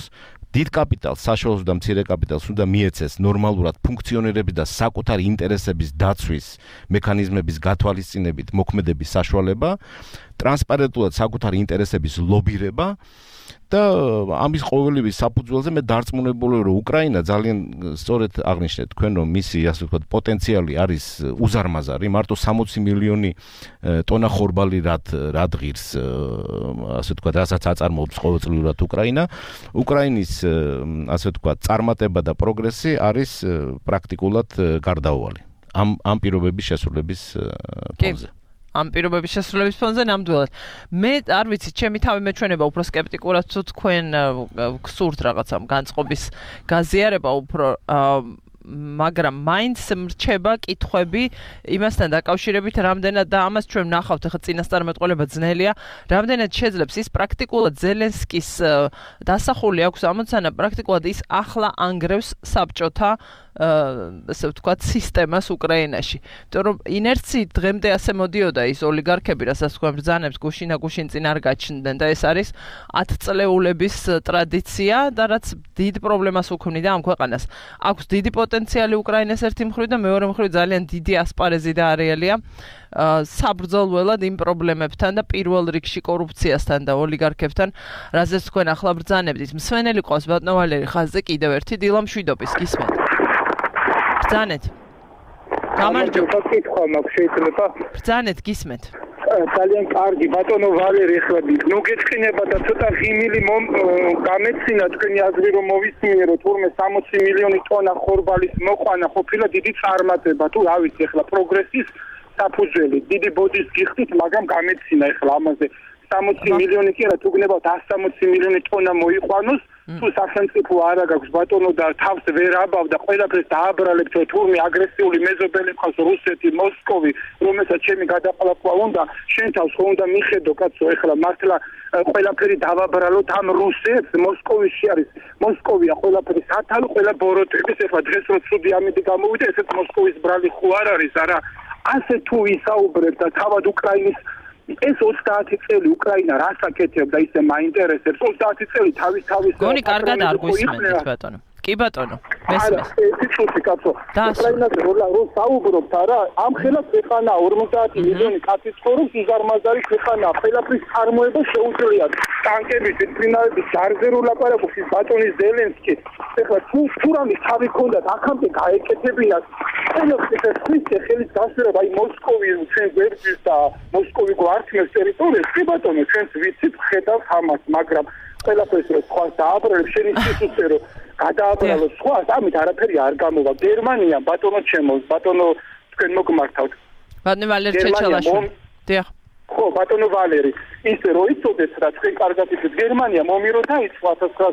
დიდ კაპიტალს, საშუალო და მცირე კაპიტალს უნდა მიეცეს ნორმალურად ფუნქციონირების და საკუთარი ინტერესების დაცვის მექანიზმების გათვალისწინებით მოქმედების საშუალება, ტრანსპარენტულად საკუთარი ინტერესების ლობირება და ამის ყოველივე საფუძველზე მე დარწმუნებული რომ უკრაინა ძალიან სწორედ აღნიშნეთ თქვენ რომ მისი ასე ვთქვათ პოტენციალი არის უზარმაზარი მარტო 60 მილიონი ტონა ხორბალი რად ღირს ასე ვთქვათ რასაც აწარმოებს ყოველწლიურად უკრაინის ასე ვთქვათ წარმატება და პროგრესი არის პრაქტიკულად გარდაუვალი ამ პირობების შესრულების ფონზე ამ პირობების შესრულების ფონზე ნამდვილად. მე არ ვიცი, ჩემი თავი მეჩვენება უფრო სკეპტიკურად თუ თქვენ გსურთ რაღაცამ განწყობის გაზიარება უფრო მაგრამ მაინც მრჩება კითხვები იმასთან დაკავშირებით რამდენად და ამას ჩვენ ვნახავთ ახლა წინასწარმეტყველება ძნელია რამდენად შეძლებს ის პრაქტიკულად ზელენსკის დასახული აქვს ამოცანა პრაქტიკულად ის ახლა ანგრევს საბჭოთა ასე ვთქვათ სისტემას უკრაინაში. იმიტომ რომ ინერციით დღემდე ასე მოდიოდა ის ოლიგარქები, რასაც თქვენ ბრძანებს გუშინ წინ არ გაჩნდნენ და ეს არის 10 წლეულების ტრადიცია და რაც დიდ პრობლემას უქმნიდა ამ ქვეყანას. აქვს დიდი პოტენციალი უკრაინას ერთი მხრივ და მეორე მხრივ ძალიან დიდი ასპარეზი და არეალია საბრძოლველად იმ პრობლემებთან და პირველ რიგში კორუფციასთან და ოლიგარქებთან, რაზეც თქვენ ახლა ბრძანებთ. მსვენელი ყავს ბატონო ვალერი ხაზზე კიდევ ერთი დილა მშვიდობის გისმენთ. ბრძანეთ. გამარჯობა. კითხვა მაქვს შეიძლება? ბრძანეთ გისმენთ. ძალიან კარგი ბატონო ვალერი ახლა მოგეწყინება და ცოტა ღიმილი გამეცინა თქვენი აზრი რომ მოვისმინე თურმე 60 მილიონი ტონა ხორბალის მოყვანა ყოფილა დიდი წარმატება თუ რა ვიცი ახლა პროგრესის საფუძველი დიდი ბოდის გიხდით მაგრამ გამეცინა ახლა ამაზე 60 მილიონი კი არა თუ გნებავთ 160 მილიონი ტონა მოიყვანოს თუ სახელმწიფო არა გაქვს ბატონო და თავს ვერ აბავ და ყველაფერს დააბრალებთ თურმე აგრესიული მეზობელი ყავს რუსეთი მოსკოვი რომელსაც ჩემი გადაყლაპვა უნდა შენ თავს ხო უნდა მიხედო კაცო ეხლა მართლა ყველაფერი დავაბრალოთ ამ რუსეთს მოსკოვში არის მოსკოვია ყველაფერი სათალო ყველა ბოროტების ეხლა დღეს რო ცუდი ამინდი გამოვიდა ესეც მოსკოვის ბრალი ხო არ არის არა ასე თუ ისაუბრებ და თავად უკრაინის ეს 30 წელი უკრაინა რას აკეთებდა ისე მაინტერესებს 30 წელი თავის გონი კარგად არ გვისმენთ ბატონო კი ბატონო მესმის ეს კაცო უკრაინაზე რო საუბრობთ არა ამ ხელა ქვეყანა 50 მილიონი კაცი ცხოვრობს უზარმაზარი ქვეყანა ყველაფრის წარმოება შეუძლია ტანკების წინაების ჯარზე რო ლაპარაკობს ის ბატონი ზელენსკი ეხლა თუ რამის თავი ქონდათ აქამდე გაეკეთებინათ ყველაფერს ეს ხელის გასვერება აი მოსკოვი ჩვენ გვერდის და მოსკოვი გვართმევს ტერიტორიას კი ბატონო ჩვენც ვიცით ხედავთ ამას მაგრამ ყველაფერს რო სხვა დააბრალებს შენი სიცოცხლე რო გადააბრალო სხვა ამით არაფერი არ გამოვა გერმანია ბატონო ჩემო ბატონო თქვენ მოგმართავთ ბატონო ვალერი ჩეჩელაშვილი დიახ ხო ბატონო ვალერი ისე რო იცოდეთ რა თქვენ კარგად იცით გერმანია მომირო დაიწყო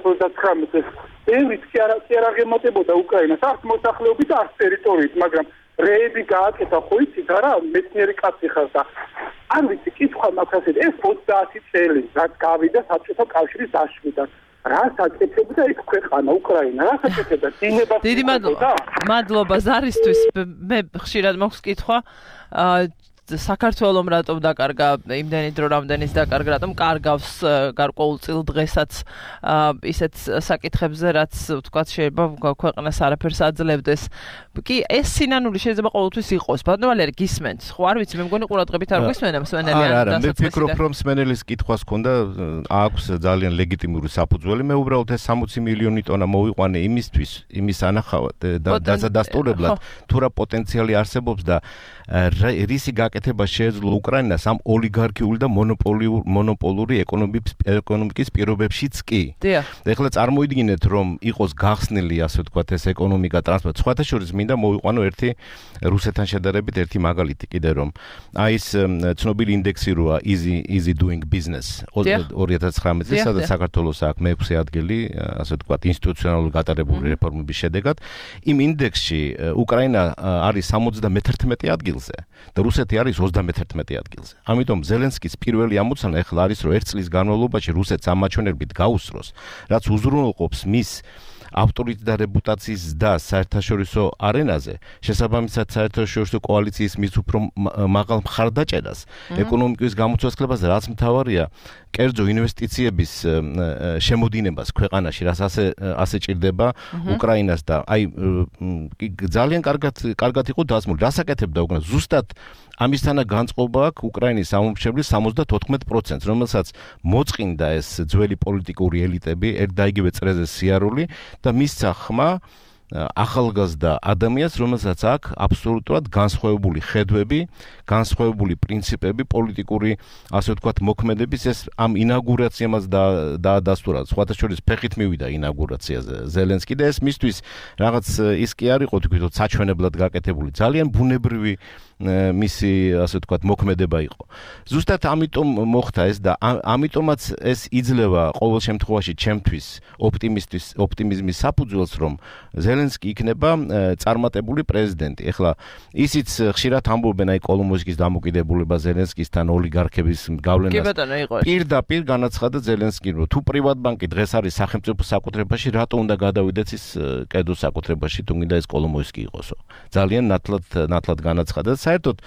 1929 წელს ევრით კი არ აღემატებოდა უკრაინას არც მოსახლეობით არც ტერიტორიით მაგრამ რეები გააკეთა ხო იცით არა მეცნიერი კაცი ხარ და არ ვიცი კითხვა მაქვს ასეთ ეს 30 წელი რაც გავიდა საბჭოთა კავშირის დაშლიდან რას აკეთებდა ეს ქვეყანა უკრაინა რას აკეთებდა დინებას დიდი მადლობა ზარისთვის მე ხშირად მაქვს კითხვა საქართველოს რატომ დაკარგა იმდენი დრო რამდენის დაკარგა რატომ კარგავს გარკვეულწილ დღესაც ისეთ საკითხებზე რაც ვთქვათ შეიძლება ქვეყანას არაფერს აძლევდეს კი ეს სინანული შეიძლება ყოველთვის იყოს ბატონო ვალერი გისმენთ ხო არ ვიცი მე მგონი ყურადღებით არ გვისმენა მსმენელი არა მე ვფიქრობ რომ მსმენელის კითხვას ქონდა აქვს ძალიან ლეგიტიმური საფუძველი მე უბრალოდ ეს 60 მილიონი ტონა მოვიყვანე იმის ანახავად დასტურებლად თუ რა პოტენციალი არსებობს და რისი გაკეთება შეეძლო უკრაინას ამ ოლიგარქიული და მონოპოლური ეკონომიკის პირობებშიც კი. ეხლა წარმოიდგინეთ რომ იყოს გახსნილი ასე ვთქვათ ეს ეკონომიკა ტრანსპორტ სხვათა შორის მინდა მოვიყვანო ერთი რუსეთთან შედარებით ერთი მაგალითი კიდე რომ აი ეს ცნობილი ინდექსი როა easy doing business 2019 წელს სადაც საქართველოს აქვს მე-6 ადგილი ასე ვთქვათ ინსტიტუციონალური გატარებული რეფორმების შედეგად იმ ინდექსში უკრაინა არის 71 ადგილზე და რუსეთი არის 31 ადგილზე. ამიტომ ზელენსკის პირველი ამოცანა ახლა არის რომ 1 წლის განმავლობაში რუსეთს ამ მაჩვენებლით გაუსწროს, რაც უზრუნველყოფს მის ავტორიტეტ და რეპუტაციის ზრდა საერთაშორისო არენაზე, შესაბამისად საერთაშორისო კოალიციის მის უფრო მაღალ მხარდაჭერას, ეკონომიკის გამოცვალებას, რაც მთავარია, კერძო ინვესტიციების შემოდინებას ქვეყანაში, რაც ასე ჭირდება უკრაინას და აი ძალიან კარგად იყო დასმული. რასაკეთებდა უკრაინა? ზუსტად ამისთანა განწყობა აქვს უკრაინის სამომრჩევლის 74%, რომელსაც მოწყინდა ეს ძველი პოლიტიკური ელიტები, ერთ და იგივე წრეზე სიარული და მისცა ხმა ახალგაზრდა ადამიანს, რომელსაც აქვს აბსოლუტურად განსხვავებული ხედვები, განსხვავებული პრინციპები, პოლიტიკური, ასე ვთქვათ, მოქმედების. ეს ამ ინაუგურაციამაც დაადასტურა. სხვათა შორის ფეხით მივიდა ინაუგურაციაზე ზელენსკი და ეს მისთვის რაღაც ის კი არ იყო თვითონ საჩვენებლად გაკეთებული. ძალიან ბუნებრივი მისი, ასე ვთქვათ, მოქმედება იყო. ზუსტად ამიტომ მოხდა ეს და ამიტომაც ეს იძლევა ყოველ შემთხვევაში ჩემთვის ოპტიმიზმის საფუძველს, რომ ზელენსკი იქნება წარმატებული პრეზიდენტი. ეხლა ისიც ხშირად ამბობენ აი კოლომოისკის დამოკიდებულება ზელენსკისთან ოლიგარქების გავლენას. პირდაპირ განაცხადა ზელენსკი, რომ თუ პრივატბანკი დღეს არის სახელმწიფო საკუთრებაში, რატო უნდა გადავიდეს ის კედოს საკუთრებაში, თუ გინდა ეს კოლომოისკი იყოსო. ძალიან ნათლად განაცხადა. საერთოდ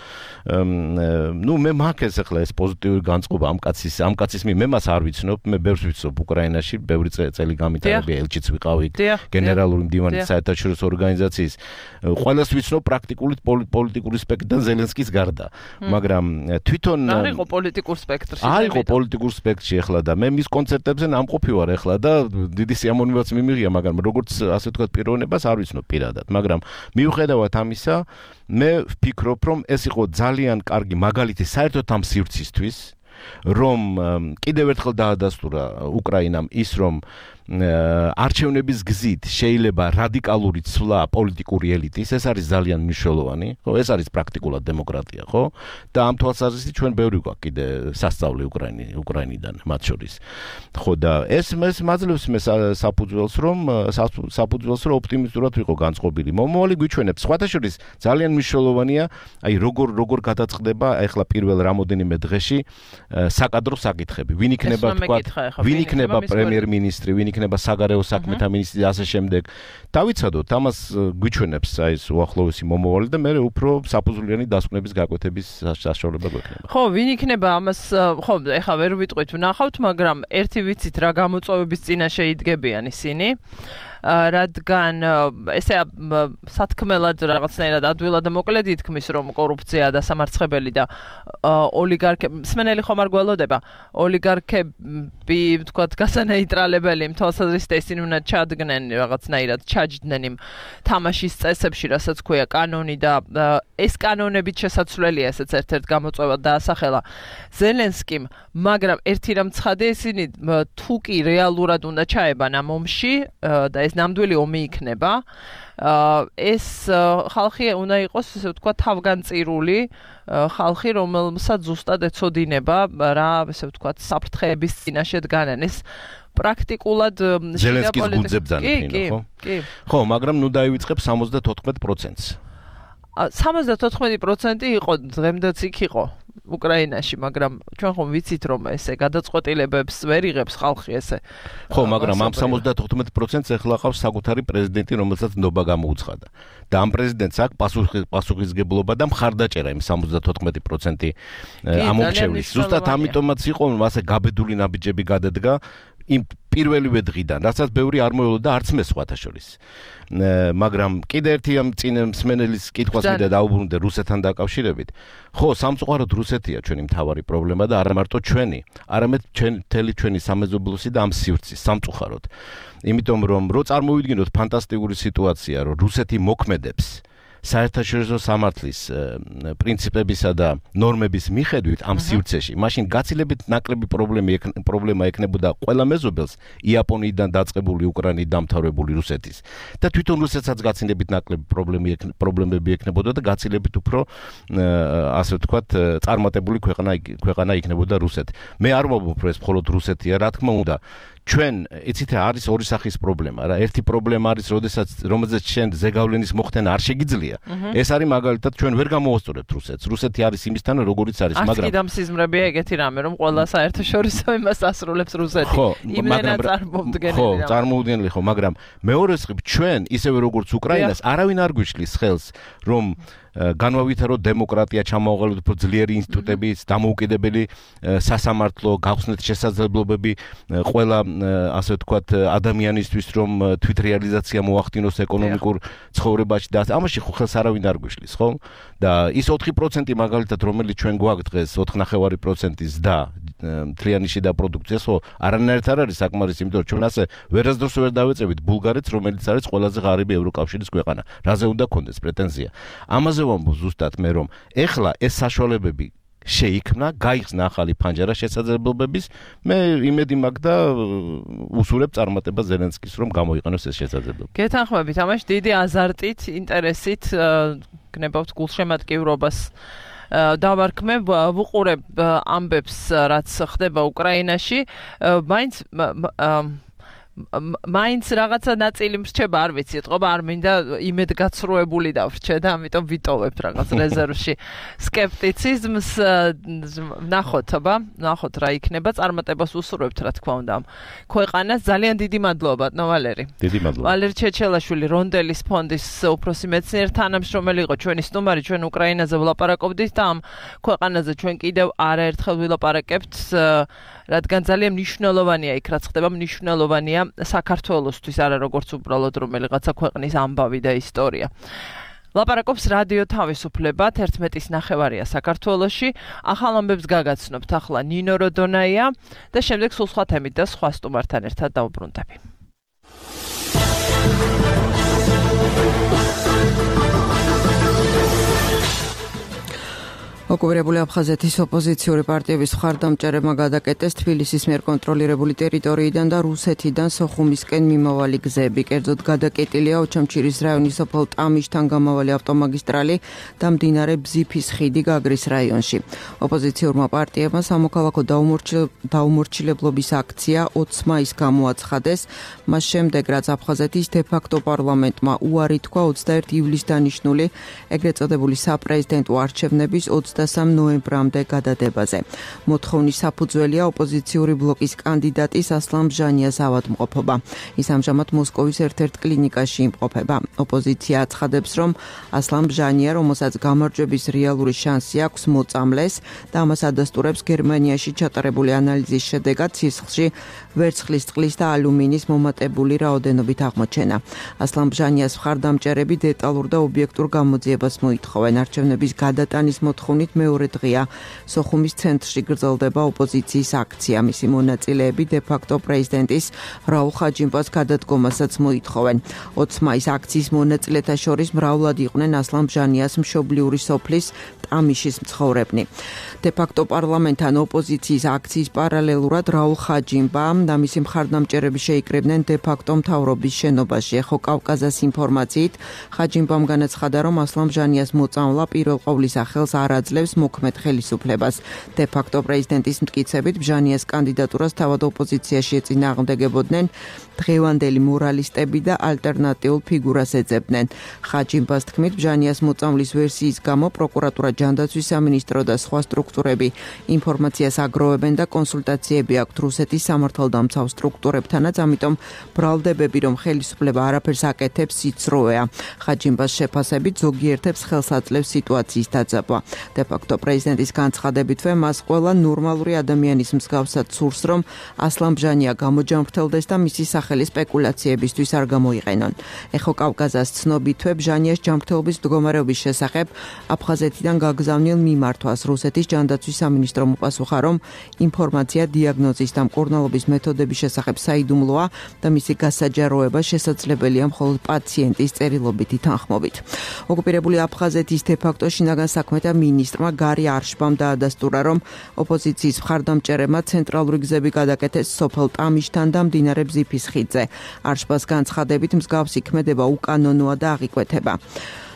მე მაქვს ახლა ეს პოზიტიური განწყობა ამ კაცის მე მას არ ვიცნობ, მე ბევრს ვიცნობ უკრაინაში, ბევრი წელი გამიტარები, ელჩიც ვიყავი, გენერალური მდივანი საერთაშორისო ორგანიზაციის. ყველას ვიცნობ პრაქტიკული პოლიტიკური სპექტრიდან ზელენსკის გარდა, მაგრამ თვითონ არ იყო პოლიტიკურ სპექტრში. არ იყო პოლიტიკურ სპექტრში ახლა და მე მის კონცერტებზე ნამყოფი ვარ ახლა და დიდი სიამოვნებაც მიმიღია, მაგრამ როგორც ასე ვთქვათ პიროვნებას არ ვიცნობ პირადად, მაგრამ მიუხედავად ამისა მე ვფიქრობ, რომ ეს იყო ძალიან კარგი მაგალითი საერთოდ ამ სივრცისთვის, რომ კიდევ ერთხელ დაადასტურა უკრაინამ ის, რომ არჩევნების გზით შეიძლება რადიკალური ცვლა პოლიტიკური ელიტის, ეს არის ძალიან მნიშვნელოვანი, ხო, ეს არის პრაქტიკულად დემოკრატია, ხო? და ამ თვალსაზრისით ჩვენ ბევრი გვაქვს კიდე სასწავლი უკრაინიდან მათ შორის. ხო და ეს მაძლევს მე საფუძველს, რომ ოპტიმისტურად ვიყო განწყობილი. მომავალი გვიჩვენებს, სხვათა შორის ძალიან მნიშვნელოვანია, აი როგორ გადაწყდება ახლა პირველ რამოდენიმე დღეში საკადრო საკითხები. ვინ იქნება პრემიერ-მინისტრი, ვინ იქნება საგარეო საქმეთა მინისტრი და ასე შემდეგ. დავიცადოთ, ამას გვიჩვენებს აი ეს უახლოესი მომავალი და მე უფრო საფუძვლიანი დასკვნების გაკვეთების საშუალება გვექნება. ხო, ვინ იქნება ამას, ხო, ეხლა ვერ ვიტყვით, ვნახავთ, მაგრამ ერთი ვიცით რა გამოწვევების წინაშე იდგებიან ისინი. რადგან ესე სათქმელად რაღაცნაირად ადვილად და მოკლედ ითქმის, რომ კორუფცია და სამარცხებელი და ოლიგარქები, მსმენელი ხომ არ გველოდება, ოლიგარქები, ვთქვათ, გასანეიტრალებელი იმ თვალსაზრისით ისინი უნდა ჩადგნენ რაღაცნაირად, ჩაჯდნენ იმ თამაშის წესებში, რასაც ქვია კანონი და ეს კანონებით შესაძლებელია, ესეც ერთ-ერთ გამოწვევად დაასახელა ზელენსკიმ, მაგრამ ერთი რამ ცხადია, ისინი თუ კი რეალურად უნდა ჩაებან ამ ომში და ეს ნამდვილი ომი იქნება, ეს ხალხი უნდა იყოს, ესე ვთქვათ, თავგანწირული ხალხი, რომელსაც ზუსტად ეცოდინება რა, ესე ვთქვათ, საფრთხეების წინაშე დგანან. ეს პრაქტიკულად ზელენსკის გუნდზე ბრძანებინა, ხო? კი. ხო, მაგრამ ნუ დაივიწყებ 74%-ს. 74% იყო, დღემდეც იქ იყო უკრაინაში, მაგრამ ჩვენ ხომ ვიცით, რომ ესე გადაწყვეტილებებს ვერ იღებს ხალხი ესე. ხო, მაგრამ ამ 74%-ს ეხლა ყავს საკუთარი პრეზიდენტი, რომელსაც ნდობა გამოუცხადა. და ამ პრეზიდენტს აქვს პასუხისმგებლობა და მხარდაჭერა იმ 74% ამომრჩევლის. ზუსტად ამიტომაც იყო, რომ ასე გაბედული ნაბიჯები გადადგა იმ პირველივე დღიდან, რასაც ბევრი არ მოელოდა არც მე სხვათა შორის. მაგრამ კიდე ერთი ამ წინ მსმენელის კითხვას მინდა დაუბრუნდე რუსეთთან დაკავშირებით. ხო, სამწუხაროდ რუსეთია ჩვენი მთავარი პრობლემა და არა მარტო ჩვენი, არამედ მთელი ჩვენი სამეზობლოსი და ამ სივრცის სამწუხაროდ. იმიტომ რომ წარმოვიდგინოთ ფანტასტიკური სიტუაცია, რომ რუსეთი მოქმედებს საერთაშორისო სამართლის პრინციპებისა და ნორმების მიხედვით ამ სივრცეში, მაშინ გაცილებით ნაკლები პრობლემა ექნებოდა ყველა მეზობელს იაპონიიდან დაწყებული უკრაინით დამთავრებული რუსეთის და თვითონ რუსეთსაც გაცილებით ნაკლები პრობლემები ექნებოდა და გაცილებით უფრო ასე ვთქვათ წარმატებული ქვეყანა იქნებოდა რუსეთი. მე არ ვამბობ, რომ ეს მხოლოდ რუსეთია, რა თქმა უნდა, ჩვენ იცით რა არის ორი სახის პრობლემა რა ერთი პრობლემა არის რომელზეც შენ ზეგავლენის მოხდენა არ შეგიძლია ეს არის მაგალითად ჩვენ ვერ გამოვასწორებთ რუსეთი არის იმისთან როგორიც არის მაგრამ არც კიდამ სიზმრებია ეგეთი რამე რომ ყველა საერთაშორისო იმას ასრულებს რუსეთი იმენად წარმოუდგენელი ხო წარმოუდგენელი ხო მაგრამ მეორე სხივ ჩვენ ისევე როგორც უკრაინას არავინ არ გვიშლის ხელს რომ განვავითარო დემოკრატია ჩამოაყალიბოთ უფრო ძლიერი ინსტიტუტები, დამოუკიდებელი სასამართლო, გახსნით შესაძლებლობები ყველა ასე ვთქვათ ადამიანისთვის რომ თვითრეალიზაცია მოახდინოს ეკონომიკურ ცხოვრებაში და ამაში ხო ხელს არავინ არ გვიშლის, ხო? და ის 4% მაგალითად რომელიც ჩვენ გვაქვს დღეს 4.5% ზდა მთლიანი შიდა პროდუქციას ხო არანაირად არ არის საკმარისი, იმიტომ რომ ჩვენ ასე ვერასდროს ვერ დავეწევით ბულგარეთს, რომელიც არის ყველაზე ღარიბი ევროკავშირის ქვეყანა. რაზე უნდა გქონდეს პრეტენზია? ამაზე ვამბობ ზუსტად მე რომ ეხლა ეს საშუალებები შეიქმნა, გაიხსნა ახალი ფანჯარა შესაძლებლობების, მე იმედი მაქვს და უსურებ წარმატებას ზელენსკის რომ გამოიყენოს ეს შესაძლებლობა. გეთანხმებით, ამაში დიდი აზარტით, ინტერესით გნებავთ გულშემატკივრობას დავარქმევ, ვუყურებ ამბებს, რაც ხდება უკრაინაში, მაინც რაღაცა ნაწილი მრჩება, არ ვიცი, ეთყობა არ მინდა იმედგაცრუებული დავრჩე და ამიტომ ვიტოვებ რაღაც რეზერვში სკეპტიციზმს. ნახოთ რა იქნება, წარმატებას უსურვებთ რა თქმა უნდა ქვეყანას. ძალიან დიდი მადლობა, ვალერი. დიდი მადლობა. ვალერი ჩეჩელაშვილი, რონდელის ფონდის უფროსი მეცნიერ თანამშრომელი იყო ჩვენი სტუმარი, ჩვენ უკრაინაზე ვლაპარაკობდით და ამ ქვეყანაზე ჩვენ კიდევ არაერთხელ ვილაპარაკებთ, რადგან ძალიან მნიშვნელოვანია იქ რაც ხდება, მნიშვნელოვანია საქართველოსთვის, არა როგორც უბრალოდ რომელიღაცა ქვეყნის ამბავი და ისტორია. ლაპარაკობს რადიო თავისუფლება 11:30 საქართველოში. ახალ ამბებს გაგაცნობთ ახლა ნინო როდონაია და შემდეგ სულ სხვა თემით და სხვა სტუმართან ერთად დავუბრუნდები. ოკუპირებული აფხაზეთის ოპოზიციური პარტიების მხარდამჭერებმა გადაკეტეს თბილისის მიერ კონტროლირებული ტერიტორიიდან და რუსეთიდან სოხუმისკენ მიმავალი გზები. კერძოდ გადაკეტილია ოჩამჩირის რაიონის სოფელ ტამიშთან გამავალი ავტომაგისტრალი და მდინარე ბზიფის ხიდი გაგრის რაიონში. ოპოზიციურმა პარტიებმა სამოქალაქო დაუმორჩილებლობის აქცია 20 მაისს გამოაცხადეს. მას შემდეგ რაც აფხაზეთის დე-ფაქტო პარლამენტმა უარი თქვა 21 ივლისს დანიშნული ეგრეთ წოდებული საპრეზიდენტო არჩევნების 23 ნოემბრამდე გადადებაზე. მოთხოვნის საფუძველია ოპოზიციური ბლოკის კანდიდატის ასლან ბჟანიას ავადმყოფობა. ის ამჟამად მოსკოვის ერთ-ერთ კლინიკაში იმყოფება. ოპოზიცია აცხადებს, რომ ასლან ბჟანია, რომელსაც გამარჯვების რეალური შანსი აქვს, მოწამლეს და ამას ადასტურებს გერმანიაში ჩატარებული ანალიზის შედეგად სისხლში ვერცხლის, წყლის და ალუმინის მომატებული რაოდენობით აღმოჩენა. ასლან ბჟანიას მხარდამჭერები დეტალურ და ობიექტურ გამოძიებას მოითხოვენ. არჩევნების გადატანის მოთხოვნით მეორე დღეა სოხუმის ცენტრში გრძელდება ოპოზიციის აქცია. მისი მონაწილეები დე-ფაქტო პრეზიდენტის რაულ ხაჯიმბას გადადგომასაც მოითხოვენ. 20 მაისს აქციის მონაწილეთა შორის მრავლად იყვნენ ასლან ბჟანიას მშობლიური სოფლის ტამიშის მცხოვრებნი. დე-ფაქტო პარლამენტთან ოპოზიციის აქციის პარალელურად რაულ ხაჯიმბა და მისი მხარდამჭერები შეიკრიბნენ დე-ფაქტო მთავრობის შენობაში. ეხო კავკაზას ინფორმაციით ხაჯიმბამ განაცხადა, რომ ასლან ბჟანიას მოწამვლა პირველ ყოვლისა ხელს არ აძლევს მოქმედ ხელისუფლებას. დე-ფაქტო პრეზიდენტის მტკიცებით ბჟანიას კანდიდატურას თავად ოპოზიციაში ეწინააღმდეგებოდნენ დღევანდელი მორალისტები და ალტერნატიულ ფიგურას ეძებდნენ. ხაჯიმბას თქმით, ბჟანიას მოწამვლის ვერსიის გამო პროკურატურა, ჯანდაცვის სამინისტრო და სხვა სტრუქტურები ინფორმაციას აგროვებენ და კონსულტაციები აქვთ რუსეთის სამართალდამცავ სტრუქტურებთანაც, ამიტომ ბრალდებები, რომ ხელისუფლება არაფერს აკეთებს, იცროეა. ხაჯიმბას შეფასებით ზოგიერთებს ხელს აძლევს სიტუაციის დაძაბვა. დე-ფაქტო პრეზიდენტის განცხადებითვე მას ყველა ნორმალური ადამიანის მსგავსად სურს, რომ ასლან ბჟანია გამოჯანმრთელდეს და მისი სახელი სპეკულაციებისთვის არ გამოიყენონ. ეხო კავკაზას ცნობითვე ბჟანიას ჯანმრთელობის მდგომარეობის შესახებ აფხაზეთიდან გაგზავნილ მიმართვას რუსეთის ჯანდაცვის სამინისტრო უპასუხა, რომ ინფორმაცია დიაგნოზის და მკურნალობის მეთოდების შესახებ საიდუმლოა და მისი გასაჯაროება შესაძლებელია მხოლოდ პაციენტის წერილობითი თანხმობით. ოკუპირებული აფხაზეთის დე-ფაქტო შინაგან საქმეთა მინისტრმა გარი არშბამ დაადასტურა, რომ ოპოზიციის მხარდამჭერებმა ცენტრალური გზები გადაკეთეს სოფელ ტამიშთან და მდინარე ბზიფის ხიდზე. არშბას განცხადებით მსგავსი ქმედება უკანონოა და აღიკვეთება.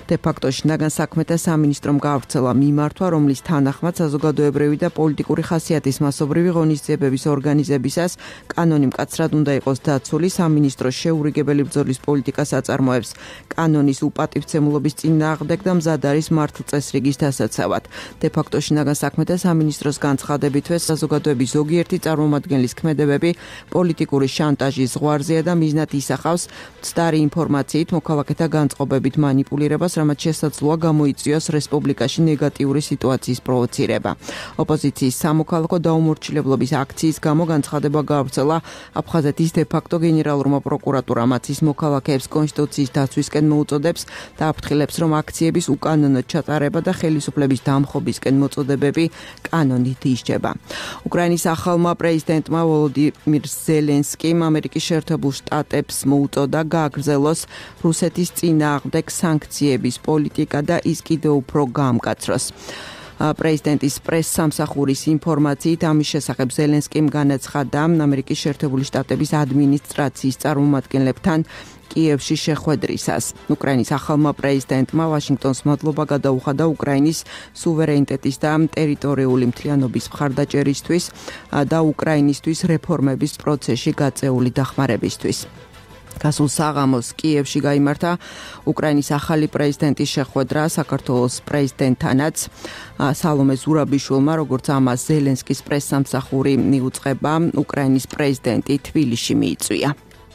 დე-ფაქტო შინაგან საქმეთა სამინისტრომ გაავრცელა მიმართვა, რომლის თანახმად საზოგადოებრივი და პოლიტიკური ხასიათის მასობრივი ღონისძიებების ორგანიზებისას კანონი მკაცრად უნდა იყოს დაცული. სამინისტრო შეურიგებელი ბრძოლის პოლიტიკას აწარმოებს კანონის უპატივცემულობის წინააღმდეგ და მზად არის მართლწესრიგის დასაცავად. დე-ფაქტო შინაგან საქმეთა სამინისტროს განცხადებითვე საზოგადოების ზოგიერთი წარმომადგენლის ქმედებები პოლიტიკური შანტაჟის ზღვარზეა და მიზნად ისახავს მცდარი ინფორმაციით მოქალაქეთა განწყობებით მანიპულირებას, რამაც შესაძლოა გამოიწვიოს რესპუბლიკაში ნეგატიური სიტუაციის პროვოცირება. ოპოზიციის სამოქალაქო დაუმორჩილებლობის აქციის გამო განცხადება გაავრცელა აფხაზეთის დე-ფაქტო გენერალურმა პროკურატურამ, რაც ის მოქალაქეებს კონსტიტუციის დაცვისკენ მოუწოდებს და აფრთხილებს, რომ აქციების უკანონოდ ჩატარება და ხელისუფლების დამხობისკენ მოწოდებები კანონით ისჯება. უკრაინის ახალმა პრეზიდენტმა ვოლოდიმირ ზელენსკიმ ამერიკის შეერთებულ შტატებს მოუწოდა გააგრძელოს რუსეთის წინააღმდეგ სანქციების პოლიტიკა და ის კიდევ უფრო გაამკაცროს. პრეზიდენტის პრეს-სამსახურის ინფორმაციით ამის შესახებ ზელენსკიმ განაცხადა ამერიკის შეერთებული შტატების ადმინისტრაციის წარმომადგენლებთან კიევში შეხვედრისას. უკრაინის ახალმა პრეზიდენტმა ვაშინგტონს მადლობა გადაუხადა უკრაინის სუვერენიტეტის და ტერიტორიული მთლიანობის მხარდაჭერისთვის და უკრაინისთვის რეფორმების პროცესში გაწეული დახმარებისთვის. გასულ საღამოს კიევში გაიმართა უკრაინის ახალი პრეზიდენტის შეხვედრა საქართველოს პრეზიდენტთანაც. სალომე ზურაბიშვილმა, როგორც ამას ზელენსკის პრეს-სამსახური მიუძღვება, უკრაინის პრეზიდენტი თბილისში მიიწვია.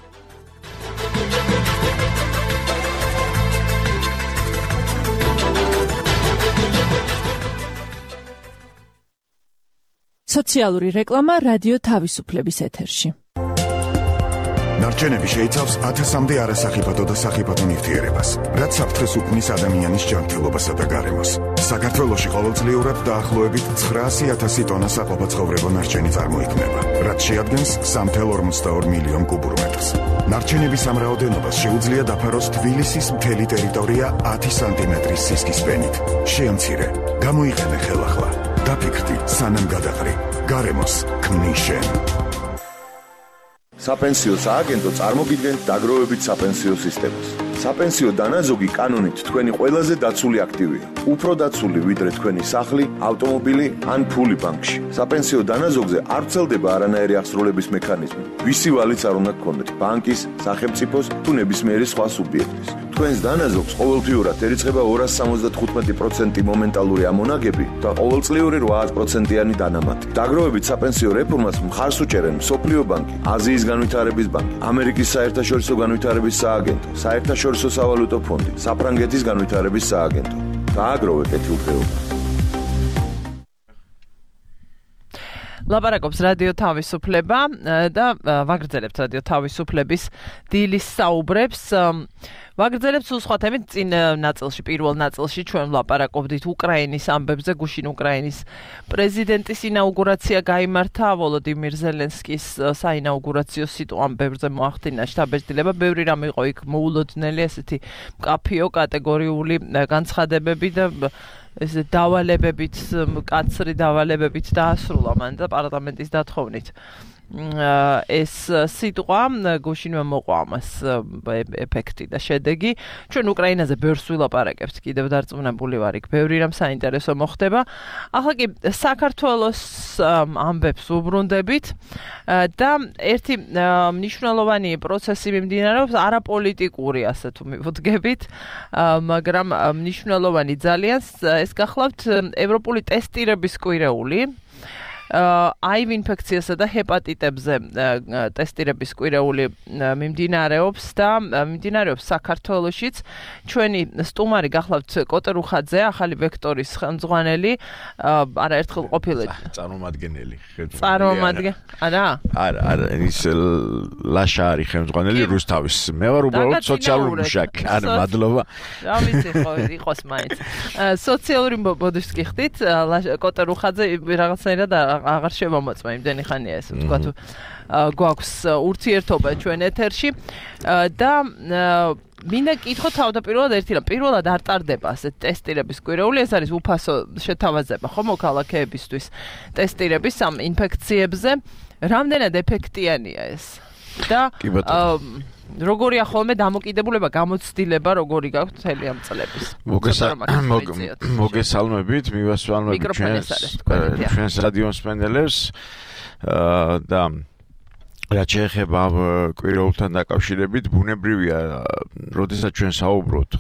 სოციალური რეკლამა რადიო თავისუფლების ეთერში. ნარჩენები შეიცავს 1000-მდე არასახიფათო და სახიფათო ნივთიერებას, რაც საფრთხეს უქმნის ადამიანის ჯანმრთელობასა და გარემოს. საქართველოში ყოველწლიურად დაახლოებით 900,000 ტონა საყოფაცხოვრებო ნარჩენი წარმოიქმნება, რაც შეადგენს 3,42 მილიონ კუბურ მეტრს. ნარჩენების ამ რაოდენობას შეუძლია დაფაროს თბილისის მთელი ტერიტორია 10 სანტიმეტრის სისქის ფენით. შეამცირე, გამოიყენე ხელახლა. დაფიქრდი, სანამ გადაყრი. გარემოს ქმნის შენ. საპენსიო სააგენტო წარმოგიდგენთ დაგროვებით საპენსიო სისტემას. საპენსიო დანაზოგი კანონით თქვენი ყველაზე დაცული აქტივია. უფრო დაცული ვიდრე თქვენი სახლი, ავტომობილი ან ფული ბანკში. საპენსიო დანაზოგზე არ ვრცელდება არანაირი აღსრულების მექანიზმი. ვისი ვალიც არ უნდა გქონდეთ, ბანკის, სახელმწიფოს თუ ნებისმიერი სხვა სუბიექტის. თქვენს დანაზოგს ყოველთვიურად ერიცხება 275% მომენტალური ამონაგები და ყოველწლიური 8%-იანი დანამატი. დაგროვებით საპენსიო რეფორმას მხარს უჭერენ მსოფლიო ბანკი, აზიის განვითარების ბანკი, ამერიკის საერთაშორისო განვითარების სააგენტო, საერთაშორისო სავალუტო ფონდი, საფრანგეთის განვითარების სააგენტო. გააგროვე კეთილდღეობას. ლაპარაკობს რადიო თავისუფლება და ვაგრძელებთ რადიო თავისუფლების დილის საუბრებს. ვაგრძელებთ სულ სხვა თემით წინ ნაწილში, პირველ ნაწილში ჩვენ ვლაპარაკობდით უკრაინის ამბებზე, გუშინ უკრაინის პრეზიდენტის ინაუგურაცია გაიმართა, ვოლოდიმირ ზელენსკის საინაუგურაციო სიტყვა ამბებზე მოახდინა შთაბეჭდილება, ბევრი რამ იყო იქ მოულოდნელი, ესეთი მკაფიო კატეგორიული განცხადებები და ეს დავალებებით, კაცრი დავალებებით დაასრულა მან და პარლამენტის დათხოვნით. ეს სიტყვა გუშინვე მოყვა ამას ეფექტი და შედეგი. ჩვენ უკრაინაზე ბევრს ვილაპარაკებთ, კიდევ დარწმუნებული ვარ, იქ ბევრი რამ საინტერესო მოხდება. ახლა კი საქართველოს ამბებს უბრუნდებით და ერთი მნიშვნელოვანი პროცესი მიმდინარეობს, არაპოლიტიკური, ასე თუ მივუდგებით, მაგრამ მნიშვნელოვანი ძალიან, ეს გახლავთ ევროპული ტესტირების კვირეული. HIV ინფექციასა და ჰეპატიტებზე ტესტირების კვირეული მიმდინარეობს და მიმდინარეობს საქართველოშიც. ჩვენი სტუმარი გახლავთ კოტერუხაძე, ახალი ვექტორის ხელმძღვანელი, არაერთხელ ყოფილი წარმომადგენელი. არა? არა, ის ლაშა არის ხელმძღვანელი რუსთავის. მე ვარ უბრალოდ სოციალური მუშაკი. არა, მადლობა. რა ვიცი, ხო, იყოს მაინც. სოციალური ბოდიშს კი ხდით, კოტერუხაძე რაღაცნაირად აღარ შემომოწმა იმდენი ხანია ეს ვთქვათ გვაქვს ურთიერთობა ჩვენ ეთერში და მინდა კითხო თავდაპირველად ერთი რამ. პირველად არ ტარდება ასეთ ტესტირების კვირეული, ეს არის უფასო შეთავაზება ხო მოქალაქეებისთვის ტესტირების ამ ინფექციებზე. რამდენად ეფექტიანია ეს? და როგორია ხოლმე დამოკიდებულება გამოცდილება როგორი გაქვთ მთელი ამ წლების მოგესალმებით მივასალმებით ჩვენს რადიო მსმენელებს და რაც შეეხება კვირაულთან დაკავშირებით ბუნებრივია როდესაც ჩვენ საუბრობთ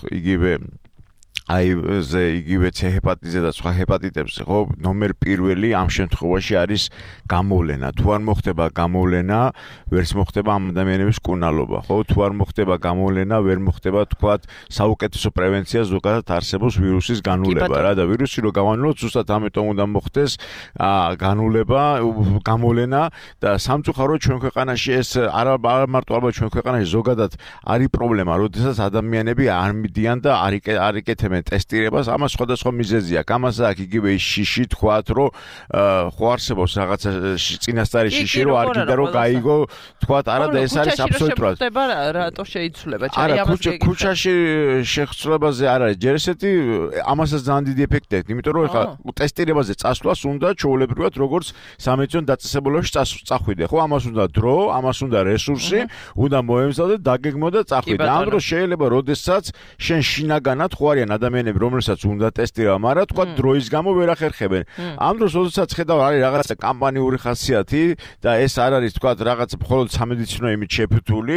იგივე C ჰეპატიტზე და სხვა ჰეპატიტებზე, ხო, ნომერ პირველი ამ შემთხვევაში არის გამოვლენა. თუ არ მოხდება გამოვლენა, ვერც მოხდება ამ ადამიანების მკურნალობა, ხო? თუ არ მოხდება გამოვლენა, ვერ მოხდება, თქვათ, საუკეთესო პრევენცია ზოგადად არსებობს ვირუსის განულება, რა და ვირუსი რო გავანულოთ, ზუსტად ამიტომ უნდა მოხდეს განულება, გამოვლენა და სამწუხაროდ ჩვენ ქვეყანაში ეს არა მარტო ალბათ ჩვენ ქვეყანაში ზოგადად არის პრობლემა, როდესაც ადამიანები არ მიდიან და არ იკეთებენ ტესტირებას, ამას სხვადასხვა მიზეზი აქვს. ამას აქვს იგივე შიში, თქვათ, რომ ხო არსებობს რაღაცა წინასწარი შიში, რომ არ გინდა რომ გაიგო, თქვათ, არა და ეს არის აბსოლუტურად. ხდება რატო შეიცვლება? არა, ქუჩაში შეხსრულებაზე არ არის. ჯერ ესეთი ამასაც ძალიან დიდი ეფექტი აქვს, იმიტომ რომ ეხლა ტესტირებაზე წასვლას უნდა ჩვეულებრივად როგორც სამედიცინო დაწესებულებაში წახვიდე, ხო? ამას უნდა დრო, ამას უნდა რესურსი, უნდა მოემზადე, დაგეგმო და წახვიდე. ამ დროს შეიძლება, როდესაც შენ შინაგანად ხო არიან ადამიანები, რომელსაც უნდა ტესტირება, მაგრამ თქვა დროის გამო ვერ ახერხებენ. ამ დროს როდესაც ხედავ არის რაღაცა კამპანიური ხასიათი და ეს არ არის თქვა რაღაც მხოლოდ სამედიცინო იმით შეფუთული,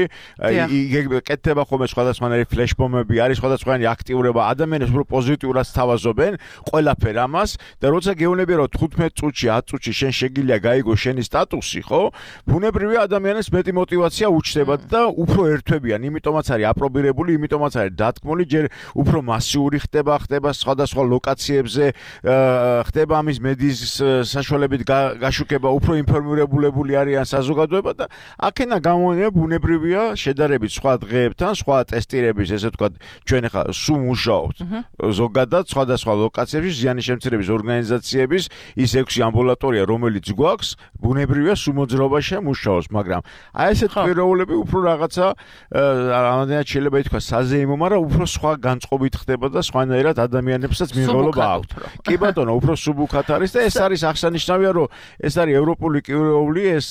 იკეთება ხოლმე სხვადასხვანაირი ფლეშმობები, არის სხვადასხვანაირი აქტიურობა, ადამიანებს უფრო პოზიტიურად სთავაზობენ ყველაფერ ამას და როცა გეუბნები რომ 15 წუთში, 10 წუთში შენ შეგიძლია გაიგო შენი სტატუსი, ხო? ბუნებრივია ადამიანებს მეტი мотиваცია უჩნდება და უფრო ერთვებიან, იმიტომაც არის აპრობირებული, იმიტომაც არის დათქმული, ჯერ უფრო მასიური ხდება სხვადასხვა ლოკაციებზე, ხდება ამის მედიის საშუალებით გაშუქება, უფრო ინფორმირებულებული არიან საზოგადოება და აქენა გამოვლენა ბუნებრივია შედარებით სხვა დღეებთან, სხვა ტესტირების, ესე ვთქვათ, ჩვენ ახლა სულ მუშაობთ ზოგადად სხვადასხვა ლოკაციებში ზიანის შემცირების ორგანიზაციების ის 6 ამბულატორია, რომელიც გვაქვს, ბუნებრივია სულ მოძრაობაში მუშაობს, მაგრამ აი ესეთ პიროვნები უფრო რაღაცა ამდენად შეიძლება ითქვას საზეიმო, მაგრამ უფრო სხვა განწყობით ხდება და სხვანაირად ადამიანებსაც მიღწევა აქვს. კი ბატონო, უფრო სუბუქად არის და ეს არის აღსანიშნავია, რომ ეს არის ევროპული კვირაული, ეს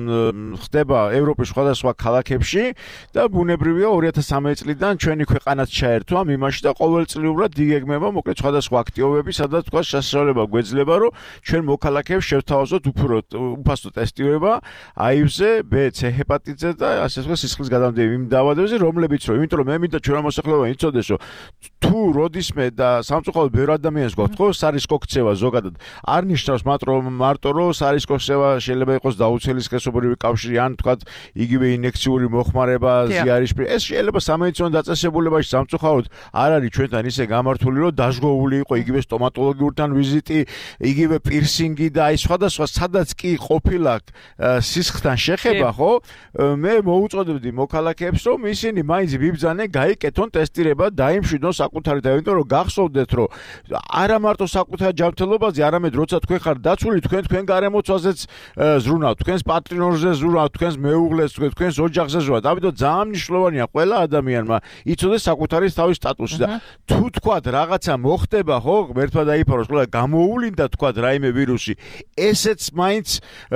ხდება ევროპის სხვადასხვა ქალაქებში და ბუნებრივია 2013 წლიდან ჩვენი ქვეყანაც ჩაერთვა ამ იმაში და ყოველწლიურად იგეგმება მოკლედ სხვადასხვა აქტივობები, სადაც თქვა შესაძლებლობა გვეძლება, რომ ჩვენ მოქალაქეებს შევთავაზოთ უფასო ტესტირება HIV-ზე, B, C ჰეპატიტზე და ასე ვთქვათ სისხლის გადამდებები იმ დაავადებებზე, რომლებიც იმიტომ რომ მე მინდა ჩვენ მოსახლეობა იცოდეს, რომ თუ როდისმე და სამწუხაროდ ბევრ ადამიანს გვაქვს ხო სარისკო ქცევა ზოგადად არ ნიშნავს მარტო რომ სარისკო ქცევა შეიძლება იყოს დაუცველი სქესობრივი კავშირი ან თქვათ იგივე ინექციური მოხმარება ზიარისპირ ეს შეიძლება სამედიცინო დაწესებულებაში სამწუხაროდ არ არის ჩვენთან ისე გამართული რომ დაშგოული იყო იგივე სტომატოლოგიურთან ვიზიტი იგივე პირსინგი და აი სხვადასხვა სადაც კი ყოფილა სისხლთან შეხება ხო მე მოუწოდებდი მოქალაქეებს რომ ისინი მაინც ბიბძანენ გაიკეთონ ტესტირება დაიმშვიდონ საკუთარი და იმიტომ რომ გახსოვდეთ რომ არა მარტო საკუთარ ჯანმრთელობაზე არამედ როცა თქვენ ხარ დაცული თქვენ გარემოცვაზეც ზრუნავთ თქვენს პატრონორზე ზრუნავთ თქვენს მეუღლეს თქვენს ოჯახზე ზრუნავთ ამიტომ ძალიან მნიშვნელოვანია ყველა ადამიანმა იცოდეს საკუთარი თავის სტატუსი და თუ თქვათ რაღაცა მოხდება ხო ერთმა დაიფაროს ყველა გამოუვლინდა თქვათ რაიმე ვირუსი ესეც მაინც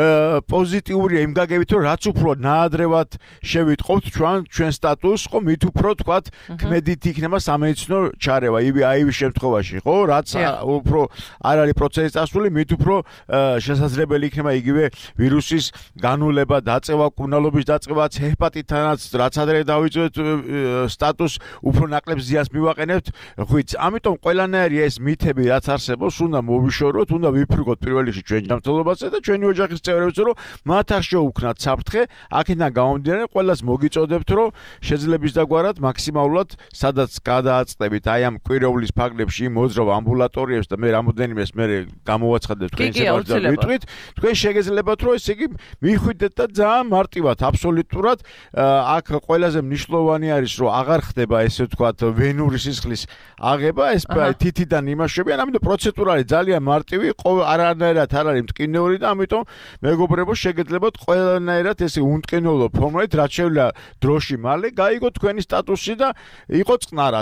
პოზიტიურია იმ გაგებით რომ რაც უფრო ნაადრევად შევიტყობთ ჩვენ სტატუსს ხო მით უფრო თქვათ ქმედით იქნება სამედიცინო ჩარევა HIV შემთხვევაში ხო რაც უფრო არ არის პროცესი წასული მით უფრო შესაძლებელი იქნება იგივე ვირუსის განულება დაწევა კურნალობის დაწევა ჰეპატიტთანაც რაც ადრე დავიწყეთ სტატუს უფრო ნაკლებ ზიანს მივაყენებთ ხვიც ამიტომ ყველანაირი ეს მითები რაც არსებობს უნდა მოვიშოროთ უნდა ვიფრგოთ პირველ რიგში ჩვენ ჯანმრთელობაზე და ჩვენი ოჯახის წევრებს რომ მათ არ შეუქმნათ საფრთხე აქედან გამომდინარე ყველას მოგიწოდებთ რომ შეძლების დაგვარად მაქსიმალურად სადაც გადააწყდებით აი ამ კვირაულის ფაგლებში მოძრავ ამბულატორიებს და მე რამოდენიმეს მე გამოვაცხადებ თქვენ შეგვიძლია ვიტყვით თქვენ შეგეძლებათ რომ ესე იგი მიხვიდეთ და ძალიან მარტივად აბსოლუტურად აქ ყველაზე მნიშვნელოვანი არის რომ აღარ ხდება ესე ვთქვათ ვენური სისხლის აღება ეს თითიდან იმაშებიან ამიტომ პროცედურა არის ძალიან მარტივი არანაირად არ არის მტკივნეული და ამიტომ მეგობრებო შეგეძლებათ ყველანაირად ესე უმტკივნეულო ფორმით რაც შეუძლია დროში მალე გაიგოთ თქვენი სტატუსი და იყო წყნარად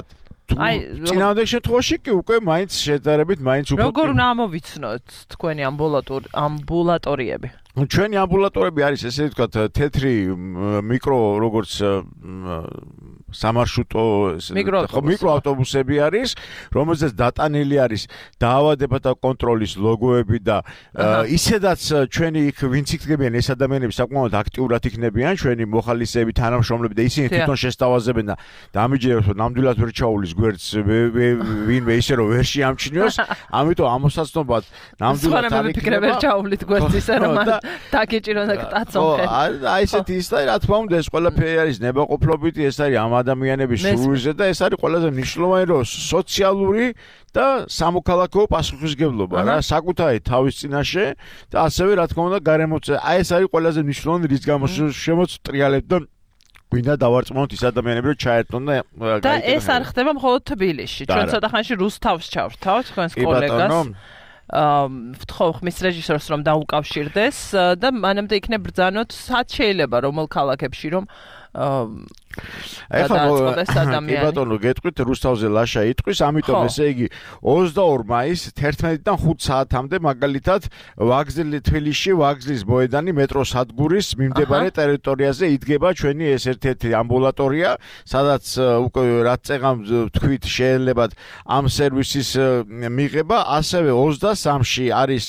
წინააღმდეგ შემთხვევაში კი უკვე მაინც შედარებით მაინც უფრო როგორ უნდა ამოვიცნოთ თქვენი ამბულატორიები? ჩვენი ამბულატორები არის ესე ვთქვათ თეთრი მიკრო როგორც სამარშრუტო მიკროავტობუსები არის, რომელზეც დატანილი არის დაავადებათა კონტროლის ლოგოები და ისედაც ჩვენი იქ ვინც იქნებიან ეს ადამიანები საკმაოდ აქტიურად იქნებიან, ჩვენი მოხალისეები, თანამშრომლები და ისინი თვითონ შესთავაზებენ და დამიჯერებს რომ ნამდვილად ვერ ჩაულის გვერდს ვინმე ისე რომ ვერ შეამჩნიოს, ამიტომ ამოსაცნობად ნამდვილად არ იქნება. ვერ ჩაულით გვერდს ისე რომ დაგეჭირონ და კტაცონხე. აი ესეთი ის და რა თქმა უნდა ეს ყველაფერი არის ნებაყოფლობითი, ეს არის ამ ადამიანების სურვილზე და ეს არის ყველაზე მნიშვნელოვანი რომ სოციალური და სამოქალაქო პასუხისმგებლობა რა საკუთარი თავის წინაშე და ასევე რა თქმა უნდა გარემოწე. აი ეს არის ყველაზე მნიშვნელოვანი რის გამოც შემოწტრიალებთ და გვინდა დავარწმუნოთ ის ადამიანები რომ ჩაერთონ და ეს არ ხდება მხოლოდ თბილისში. ჩვენ ცოტა ხანში რუსთავს ჩავრთავთ თქვენს კოლეგას. ვთხოვ ხმის რეჟისორს რომ დაუკავშირდეს და მანამდე იქნებ ბრძანოთ სად შეიძლება რომელ ქალაქებში რომ კი ბატონო გეტყვით რუსთავზე ლაშა იტყვის, ამიტომ ესე იგი 22 მაისს 11-დან 5 საათამდე მაგალითად ვაგზელი თბილისში ვაგზლის მოედანი მეტროს სადგურის მიმდებარე ტერიტორიაზე იდგება ჩვენი ეს ერთ-ერთი ამბულატორია, სადაც უკვე რაც წეღამ თქვით შეიძლება ამ სერვისის მიღება, ასევე 23-ში არის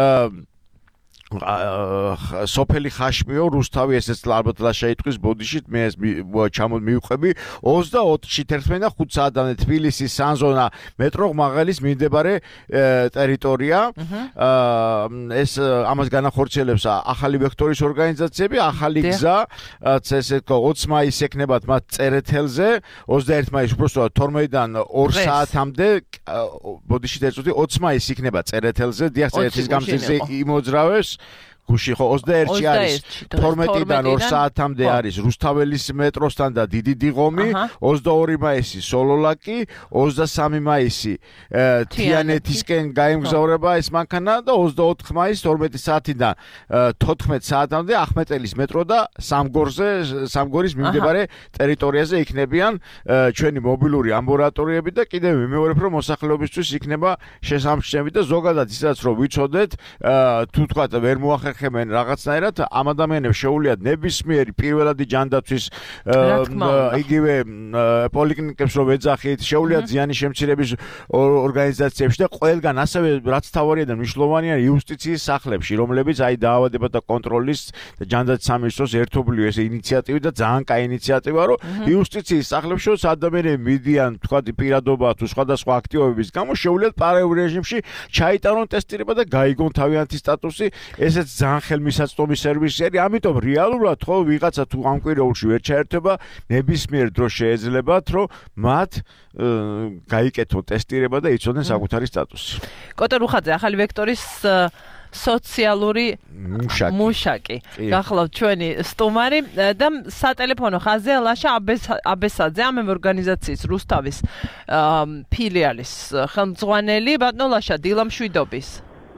სოფელი ხაშმიო რუსთავი ესეც ალბათ ლაშა იტყვის ბოდიშით მე ეს მივყვები 24-ში 11-დან 5 საათამდე თბილისის სანზონა მეტრო მაღალის მიმდებარე ტერიტორია ეს ამას განახორციელებს ახალი ვექტორის ორგანიზაციები ახალი გზა ესე 20 მაისს ეკნებათ მათ წერეთელზე 21 მაისს უბრალოდ 12-დან 2 საათამდე ბოდიშით 20 მაისს იქნება წერეთელზე დიახ წერეთის გამზირზე იმოძრავებს გუში ხო 21-ში არის 12-დან 2 საათამდე არის რუსთაველის მეტროსთან და დიდი დიღომი 22 მაისი სოლოლაკი 23 მაისი თიანეთისკენ გაემგზავრება ეს მანქანა და 24 მაისს 12 საათიდან 14 საათამდე ახმეტელის მეტრო და სამგორის მიმდებარე ტერიტორიაზე იქნებიან ჩვენი მობილური ამბულატორიები და კიდევ ვიმეორებ რომ მოსახლეობისთვის იქნება შესამჩნევი და ზოგადად ისაც რომ ვიცოდეთ თუ თქვა ვერ მოახერხებენ რაღაცნაირად ამ ადამიანებს შეუულიათ ნებისმიერი პირველადი ჯანდაცვის იგივე პოლიკლინიკებს რომ ეძახით შეუულიათ ზიანის შემცირების ორგანიზაციებში და ყველგან ასევე რაც თავარია და მნიშვნელოვანია იუსტიციის სახლებში რომლებიც აი დაავადებათა კონტროლის და ჯანდაცვის სამინისტროს ერთობლივ ეს ინიციატივი და ძალიან კაი ინიციატივა რომ იუსტიციის სახლებში ადამიანები მიდიან თქვა პირადობა თუ სხვადასხვა აქტივობების გამო შეუულიათ პარალელურ რეჟიმში ჩაიტარონ ტესტირება და გაიგონ თავიანთი სტატუსი ესეც ძალიან ხელმისაწვდომი სერვისი არის, ამიტომ რეალურად ხო ვიღაცა თუ ამ კვირაულში ვერ ჩაერთვება, ნებისმიერ დროს შეეძლებათ, რომ მათ გაიკეთონ ტესტირება და იცოდნენ საკუთარი სტატუსი. კოტე რუხაძე, ახალი ვექტორის სოციალური მუშაკი. გახლავთ ჩვენი სტუმარი და სატელეფონო ხაზია ლაშა აბესაძე, ამ ორგანიზაციის რუსთავის ფილიალის ხელმძღვანელი, ბატონო ლაშა, დილამშვიდობის.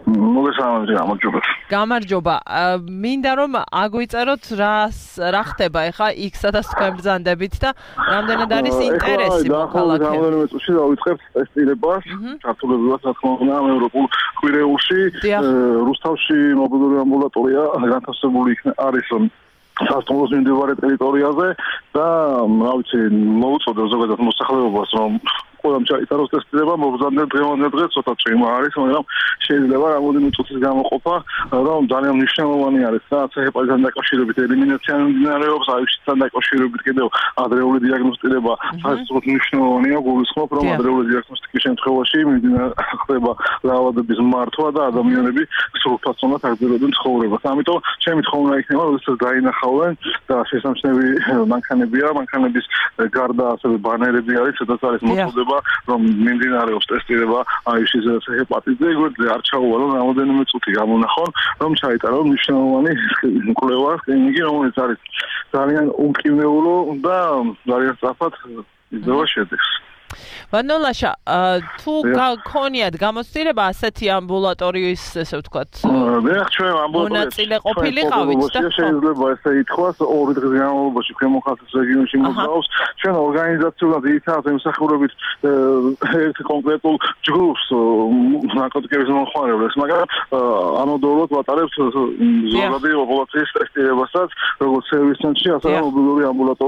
გამარჯობა. მინდა რომ აგვიწეროთ რა ხდება ახლა იქ სადაც თქვენ ბრძანდებით და რამდენად არის ინტერესი მოქალაქეებს. რამდენიმე წუთში დავიწყებთ ტესტირებას, ჩართულებულად რა თქმა უნდა ევროპულ კვირეულში, რუსთავში მობილური ამბულატორია განთავსებული არის სასტუმროს მიმდებარე ტერიტორიაზე და რა ვიცი მოუწოდებ ზოგადად მოსახლეობას რომ ყველამ ჩაიტაროს ტესტირება, მობრძანდნენ დღევანდელ დღეს ცოტა წვიმა არის, მაგრამ შეიძლება რამოდენიმე წუთის გამოყოფა, რომ ძალიან მნიშვნელოვანი არის და ჰეპატიტთან დაკავშირებით ელიმინაცია მიმდინარეობს, აივშთან დაკავშირებით კიდევ ადრეული დიაგნოსტირება საერთოდ მნიშვნელოვანია, გულისხმობ, რომ ადრეული დიაგნოსტიკის შემთხვევაში ხდება დაავადების მართვა და ადამიანები სრულფასოვნად აგრძელებენ ცხოვრებას. ამიტომ ჩემი თხოვნა იქნება, როდესაც დაინახავენ და შესამჩნევი მანქანებია, მანქანების გარდა ასევე ბანერები არის, სადაც არის მოწოდება რომ მიმდინარეობს ტესტირება აივშის ჰეპატიტზე, გვერდზე არ ჩაუვალონ რამოდენიმე წუთი გამონახონ, რომ ჩაიტარონ მნიშვნელოვანი კვლევა კლინიკი, რომელიც არის ძალიან უმკვნეულო და ძალიან სწრაფად იძლევა შედეგს. ვანოლაშა, თუ გქონიათ გამოცდილება ასეთი ამბულატორიის, ესე ვთქვათ, ჩვენ ამბულატორიის მონაწილე ყოფილიყავით და შეიძლება ესე ითქვას, 2 დღის განმავლობაში ქვემო ხალხის რეგიონში მოძრაობს. ჩვენ ორგანიზაციულად ერთად ემსახურებით ერთ კონკრეტულ ჯგუფს ნარკოტიკების მომხმარებლებს, მაგრამ ანოდოლოდ ვატარებთ ზოგადი პოპულაციის ტესტირებასაც, როგორც სერვის ცენტრში, ასევე მობილური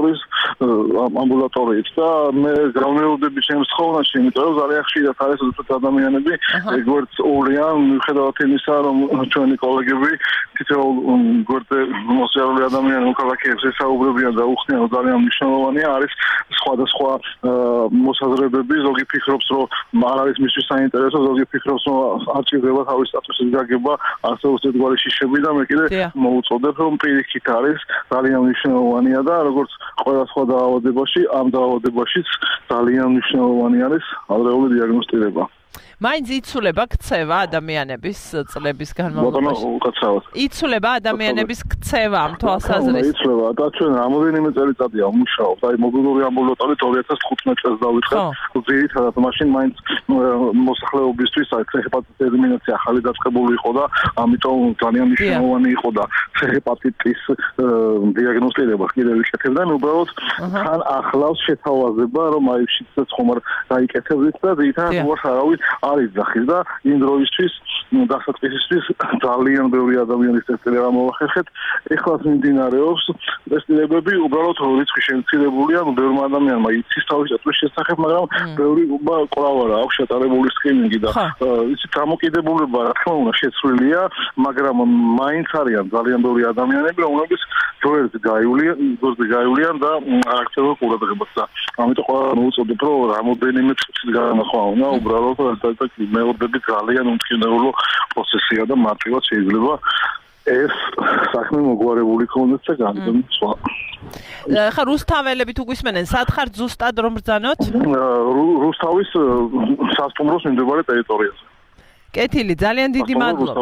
ამბულატორიით და მე გრავნეულდები ჩემს ხოვნაში, იმიტომ რომ ძალიან ხშირად არის ადამიანები, როგორც ორიან, მიუხედავად იმისა, რომ ჩვენი კოლეგები თითოეულ გვერდზე მოსიარულე ადამიანები მოქალაქეებს ესაუბრებიან და უხდიან, რომ ძალიან მნიშვნელოვანია არის სხვადასხვა მოსაზრებები, ზოგი ფიქრობს, რომ არ არის მისთვის საინტერესო, ზოგი ფიქრობს, რომ არ ჭირდება თავის სტატუსის გაგება, ასე უსწრაფო შიშები და მე კიდე მოუწოდებ, რომ პირიქით არის ძალიან მნიშვნელოვანია და როგორც ყველა სხვა დაავადებაში, ამ დაავადებაშიც ძალიან მნიშვნელოვანი არის ადრეული დიაგნოსტირება. მაინც იცვლება ქცევა ადამიანების წლების განმავლობაში. იცვლება ადამიანების ქცევა ამ თვალსაზრისით. იცვლება და ჩვენ რამოდენიმე წელიწადია ვმუშაობთ. აი მობილური ამბულატორი 2015 წელს დავიწყეთ. ძირითადად მაშინ მაინც მოსახლეობისთვის აი ცეჰეპატიტის ელიმინაცია ახალი დაწყებული იყო და ამიტომ ძალიან მნიშვნელოვანი იყო და ცეჰეპატიტის დიაგნოსტირება კიდევ ვიკეთებდნენ. უბრალოდ თან ახლავს შეთავაზება, რომ აი შიდაც ხომ არ დაიკეთებდით და ძირითადად უარს არავის არის ძახის და იმ დროისთვის დასაწყისისთვის ძალიან ბევრი ადამიანის ტესტირება მოახერხეთ. ეხლა მიმდინარეობს ტესტირებები, უბრალოდ რიცხვი შემცირებულია, ბევრი ადამიანმა იცის თავის ტესტის შესახებ, მაგრამ ბევრი კვლავ არა აქვს ჩატარებული სკრინინგი და იცით დამოკიდებულება რა თქმა უნდა შეცვლილია, მაგრამ მაინც არიან ძალიან ბევრი ადამიანები, რომლებიც ჯერზე გაივლიან და არ აქცევენ ყურადღებას და ამიტომ ყველა მოუწოდებ, რომ რამოდენიმე წუთის განმავლობაში უნდა უბრალოდ მეურვები ძალიან უმტკივნეულო პროცესია და მარტივად შეიძლება ეს საქმე მოგვარებული ქონდეს და განსხვავებული სხვა. ხა რუსთაველები თუ გვისმენენ, სათხარ ზუსტად რომ ბრძანოთ? რუსთავის სასტუმროს მიმდებარე ტერიტორიაზე. კეთილი, ძალიან დიდი მადლობა.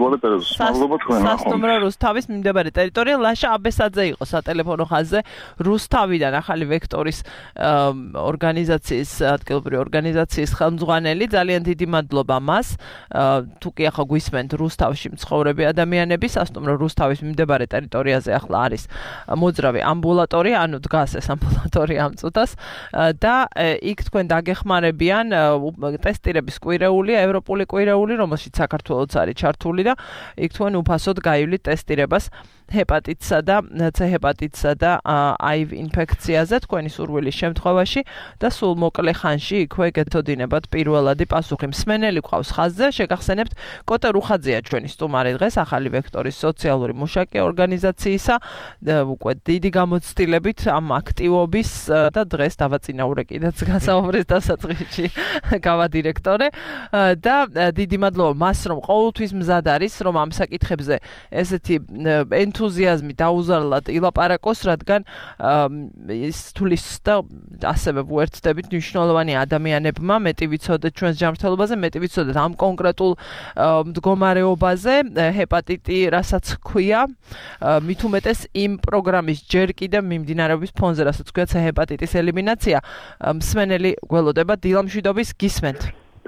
სასტუმრო რუსთავის მიმდებარე ტერიტორია ლაშა აბესაძე იყო სატელეფონო ხაზზე რუსთავიდან ახალი ვექტორის ორგანიზაციის ადგილობრივი ორგანიზაციის ხელმძღვანელი. ძალიან დიდი მადლობა მას. თუ კი ახლა გვისმენთ რუსთავში მცხოვრები ადამიანები, სასტუმრო რუსთავის მიმდებარე ტერიტორიაზე ახლა არის მოძრავი ამბულატორია, ანუ დგას ეს ამბულატორია ამ წუთას და იქ თქვენ დაგეხმარებიან ტესტირების კვირეულია, ევროპული კვირეული, რომელშიც საქართველოც არის ჩართული და იქ თქვენ უფასოდ გაივლით ტესტირებას ჰეპატიტსა და ცეჰეპატიტსა და აივ ინფექციაზე თქვენი სურვილის შემთხვევაში და სულ მოკლე ხანში იქვე გეთოდინებათ პირველადი პასუხი. მსმენელი ყავს ხაზზე, შეგახსენებთ კოტე რუხაძეა ჩვენი სტუმარი დღეს ახალი ვექტორის სოციალური მუშაკი ორგანიზაციისა უკვე დიდი გამოცდილებით ამ აქტივობის და დღეს დავაწინაურე კიდეც გასაუბრის დასაწყისში გავა დირექტორე და დიდი მადლობა მას რომ ყოველთვის მზად არის რომ ამ საკითხებზე ესეთი ენთუზიაზმი დაუზარლად ილაპარაკოს, რადგან ის თulis და ასევე ვუერთდებით მნიშვნელოვანი ადამიანებმა მეტი ვიცოდეთ ჩვენს ჯანმრთელობაზე, მეტი ვიცოდეთ ამ კონკრეტულ მდგომარეობაზე, ჰეპატიტი, რასაც ქვია, მით უმეტეს იმ პროგრამის ჯერ კიდევ მიმდინარეობის ფონზე, რასაც ქვია ჰეპატიტის ელიმინაცია, მსმენელი გველოდება დილამშვიდობის გისმენთ.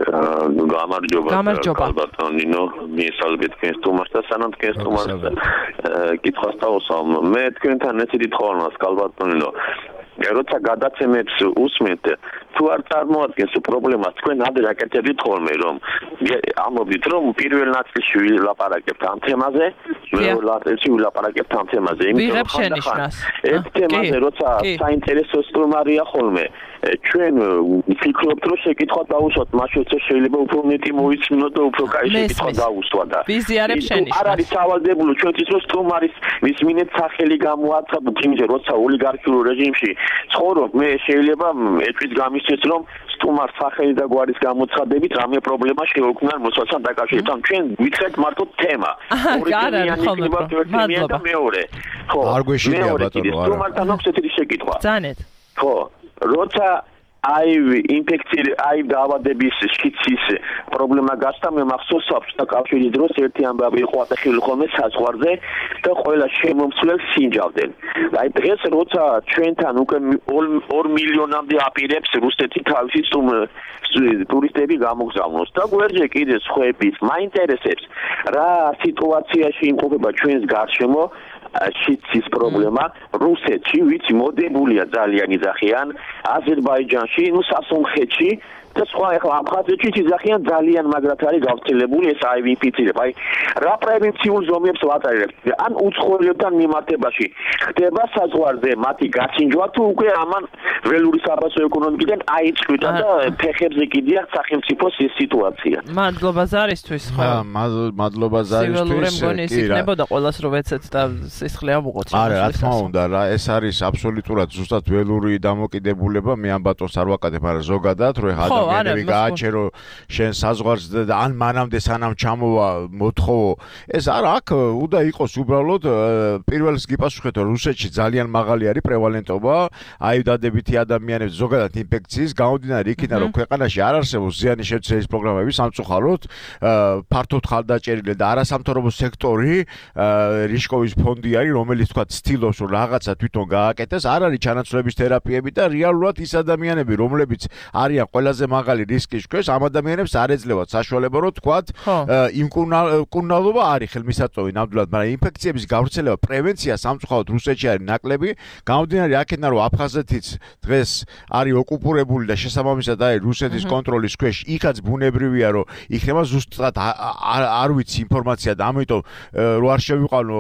გამარჯობა ბატონინო, მიესალმებით თქვენს სტუმარს და სანამ თქვენს სტუმარს კითხვას დავუსვამ, მე თქვენთან ესეთი თხოვნა ბატონინო, როცა გადაცემებს უსმენთ, თუ არ წარმოადგენს პრობლემას, თქვენ ადრე აკეთებდით ხოლმე, რომ ამბობთ, რომ პირველ ნაწილში ვილაპარაკებთ ამ თემაზე, მეორე ნაწილში ვილაპარაკებთ ამ თემაზე, იმიტომ რომ შენიშნას. ეს თემაზე როცა საინტერესო სტუმარია ხოლმე, ჩვენ ვფიქრობთ, რომ შეკითხვა დავუსვათ, მაშინ შეიძლება უფრო მეტი მოიცნო და უფრო კაი შეკითხვა დავუსვა და ვიზიარებ შენიშნას. არ არის სავალდებულო ჩვენთვის, რომ სტუმარის მისმინეთ სახელი გამოაცხადოთ, იმიტომ როცა ოლიგარქიულ რეჟიმში ცხოვრობ, მე შეიძლება ეჭვით გამისცეს, რომ სტუმარ სახელი და გვარის გამოცხადებით რამე პრობლემა შეუქმნა მოსვლასთან დაკავშირებით. ჩვენ ვიწყეთ მარტო თემა. მადლობა. მეორე. ხო. არ გვეშინია ბატონო, არა. სტუმართან აქვს ესეთი შეკითხვა. ძანეთ. ხო. როცა ინფექციის დაავადების შიცის პრობლემა გასცა მე მახსოვს საბჭოთა კავშირის დროს ერთი ამბავი იყო ატეხილი ხოლმე საზღვარზე და ყველა შემომცვლელს სინჯავდნენ. აი დღეს როცა ჩვენთან უკვე 2 მილიონამდე აპირებს რუსეთი თავისი ტურისტები გამოგზავნოს და გვერდზე კიდე სხვების მაინტერესებს რა სიტუაციაში იმყოფება ჩვენს გარშემო შიცის პრობლემა რუსეთში ვიცი მოდებულია ძალიან იძახიან აზერბაიჯანში სასუნხეთში და სხვა ახლა აფხაზეთში იძახიან ძალიან მაგრად არის გავრცელებული ეს HIV ინფექცია აი რა პრევენციულ ზომებს ვატარებთ ან უცხოელებთან მიმართებაში ხდება საზღვარზე მათი გასინჯვა თუ უკვე ამან ველური საფასო ეკონომიკიდან აიწყვიტა და ფეხებზე კიდია სახელმწიფოს ეს სიტუაცია მადლობა ზარისთვის ხო მადლობა ზარისთვის კი იქნებოდა ყოველას რომ ეცეთ და სისხლი ამოყოთ არა რა თქმა უნდა რა ეს არის აბსოლუტურად ზუსტად ველური დამოკიდებულება მე ამ ბატონს არ ვაკეთებ მაგრამ ზოგადად რომ ადამიანები გააჩერო შენ საზღვარზე და ან მანამდე სანამ ჩამოვა მოთხოვო ეს არა აქ უნდა იყოს უბრალოდ პირველს გიპასუხეთ რომ რუსეთში ძალიან მაღალი არის პრევალენტობა აი დადებითი ადამიანების ზოგადად ინფექციის გამომდინარე იქიდან რომ ქვეყანაში არ არსებობს ზიანის შეცვლის პროგრამები სამწუხაროდ ფართოდ ხალხდაჭერილი და არასამთავრობო სექტორი რიშკოვის ფონდი არის რომელიც თქვა ცდილობს რომ რაღაცა თვითონ გააკეთეს არ არის ჩანაცვლების თერაპიები და რეალურად ის ადამიანები რომლებიც არიან ყველაზე მაღალი რისკის ქვეშ ამ ადამიანებს არ ეძლევათ საშუალება რომ თქვათ იმ კურნალობა არის ხელმისაწვდომი ნამდვილად მაგრამ ინფექციების გავრცელება პრევენცია სამწუხაროდ რუსეთში არის ნაკლები გამომდინარე აქედან რომ აფხაზეთიც დღეს არის ოკუპირებული და შესაბამისად არის რუსეთის კონტროლის ქვეშ იქაც ბუნებრივია რომ იქნება ზუსტად არ ვიცი ინფორმაცია და ამიტომ რო არ შევიყვანო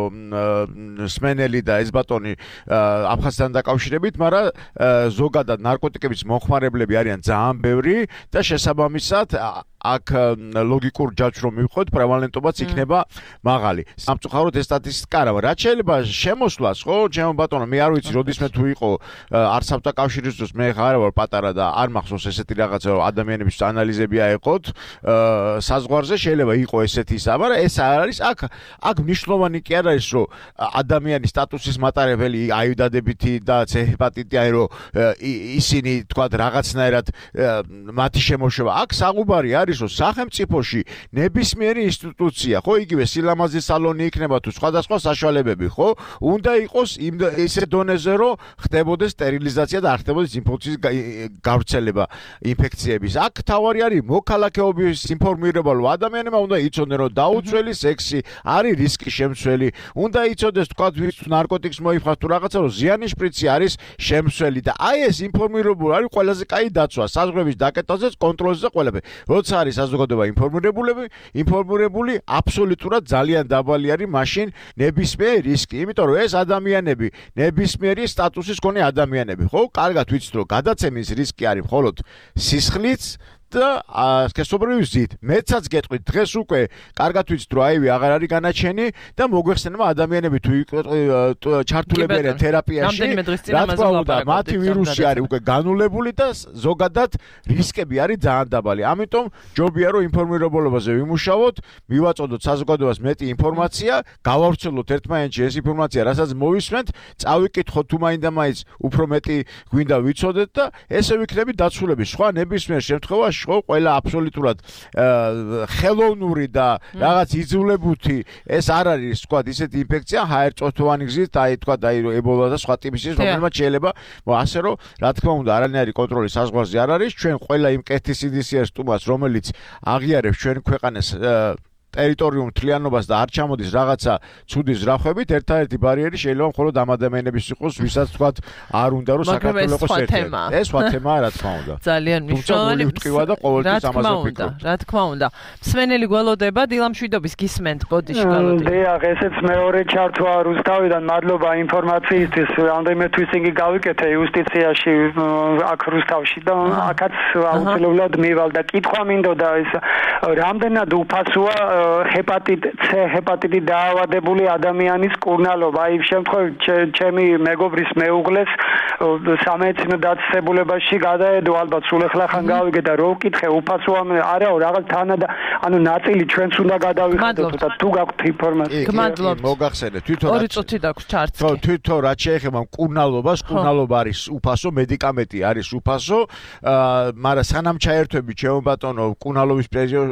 სმენელი და ეს ბატონი აფხაზეთთან დაკავშირებით მაგრამ ზოგადად ნარკოტიკების მომხმარებლები არიან ძალიან ბევრი და შესაბამისად აქ ლოგიკურ ჯაჭვს რომ მივხვდეთ პრევალენტობაც იქნება მაღალი. სამწუხაროდ ეს სტატისტიკა არა, რაც შეიძლება შემოსვლას, ხო, ჩემო ბატონო, მე არ ვიცი, როდისმე თუ იყო არცაბთა კავშირის დროს მე ხარ ვარ პატარა და არ მახსოვს ესეთი რაღაცა რომ ადამიანების ანალიზები აეყოთ საზღვარზე შეიძლება იყო ესეთი ისა, მაგრამ ეს არ არის აქ მნიშვნელოვანი კი არ არის რომ ადამიანის სტატუსის მატარებელი აიუდადებითი და ჰეპატიტი არის რომ ისინი თქვა რაღაცნაირად მათი შემოშვა აქ საუბარი არის რომ სახელმწიფოში ნებისმიერი ინსტიტუცია, ხო, იგივე სილამაზის სალონი იქნება თუ სხვადასხვა საშუალებები, ხო, უნდა იყოს ისე დონეზე, რომ ხდებოდეს სტერილიზაცია და არ ხდებოდეს ინფექციის გავრცელება ინფექციების. აქ თავარი არის მოქალაქეობის ინფორმირება, რომ ადამიანებმა უნდა იცოდნენ, რომ დაუცველი სექსი არის რისკის შემცველი, უნდა იცოდეს, თქვა, ვინც ნარკოტიკს მოიფხავს თუ რაღაცა, რომ ზიანის შპრიცი არის შემცველი და აი ეს ინფორმირებული არის ყველაზე კაი დაცვა საზღვრების დაკეტვაზე, კონტროლზე ყველაფერი. როცა არის საზოგადოება ინფორმირებული აბსოლუტურად ძალიან დაბალი არის მაშინ ნებისმიერი რისკი, იმიტომ რომ ეს ადამიანები ნებისმიერი სტატუსის მქონე ადამიანები, ხო? კარგად ვიცით რომ გადაცემის რისკი არის მხოლოდ სისხლიც და სქესობრივი ზით. მეცაც გეტყვით დღეს უკვე კარგად ვიცით რომ აივი აღარ არის განაჩენი და მოგვეხსენება ადამიანები თუ ჩართულები არიან თერაპიაში, რა თქმა უნდა, მათი ვირუსი არის უკვე განულებული და ზოგადად რისკები არის ძალიან დაბალი. ამიტომ ჯობია რომ ინფორმირებულობაზე ვიმუშაოთ, მივაწოდოთ საზოგადოებას მეტი ინფორმაცია, გავავრცელოთ ერთმანეთში ეს ინფორმაცია, რასაც მოვისმენთ, წავიკითხოთ თუ მაინდა-მაინც უფრო მეტი გვინდა ვიცოდეთ და ესე ვიქნებით დაცულები. სხვა ნებისმიერ შემთხვევაში ხო ყველა აბსოლუტურად ხელოვნური და რაღაც იძულებითი ეს არ არის თქვა ისეთი ინფექცია ჰაერწოთოვანი გზით აი თქვა აი ებოლა და სხვა ტიპის ის რომელმაც შეიძლება ასე რომ რა თქმა უნდა არანაირი კონტროლი საზღვარზე არ არის ჩვენ ყველა იმ კეთილსინდისიერს სტუმარს რომელიც აღიარებს ჩვენ ქვეყანას ტერიტორიულ მთლიანობას და არ ჩამოდის რაღაცა ცუდი ზრახვებით, ერთადერთი ბარიერი შეიძლება მხოლოდ ამ ადამიანების იყოს, ვისაც თქვა არ უნდა რომ საქართველოს იყოს ერთ-ერთი. ეს სხვა თემაა, რა თქმა უნდა. ძალიან მნიშვნელოვანი ვიტყვა და ყოველთვის ამაზე ვფიქრობ. რა თქმა უნდა. მსმენელი გველოდება დილამშვიდობის გისმენთ, ბოდიში გველოდი. დიახ, ესეც მეორე ჩართვა რუსთავიდან, მადლობა ინფორმაციისთვის. რამდენიმე თვისინგი გავიკეთე იუსტიციაში აქ რუსთავში და აქაც აუცილებლად მივალ და კითხვა მინდოდა ეს რამდენად უფასოა ჰეპატიტ C ჰეპატიტით დაავადებული ადამიანის კურნალობა. აი შემთხვევით ჩემი მეგობრის მეუღლეს სამედიცინო დაწესებულებაში გადაედო, ალბათ სულ ახლა ხან გავიგე და რო ვკითხე უფასოა არაო რაღაც ანუ ნაწილი ჩვენც უნდა გადავიხადოთ და თუ გაქვთ ინფორმაცია. გმადლობთ. მოგახსენეთ თვითონ 2 წუთი დაგვს ჩარტს. ხო, თვითონ რაც შეეხება მკურნალობას, კურნალობა არის უფასო, მედიკამენტი არის უფასო, მაგრამ სანამ ჩაერთვები ჩემო ბატონო კურნალობის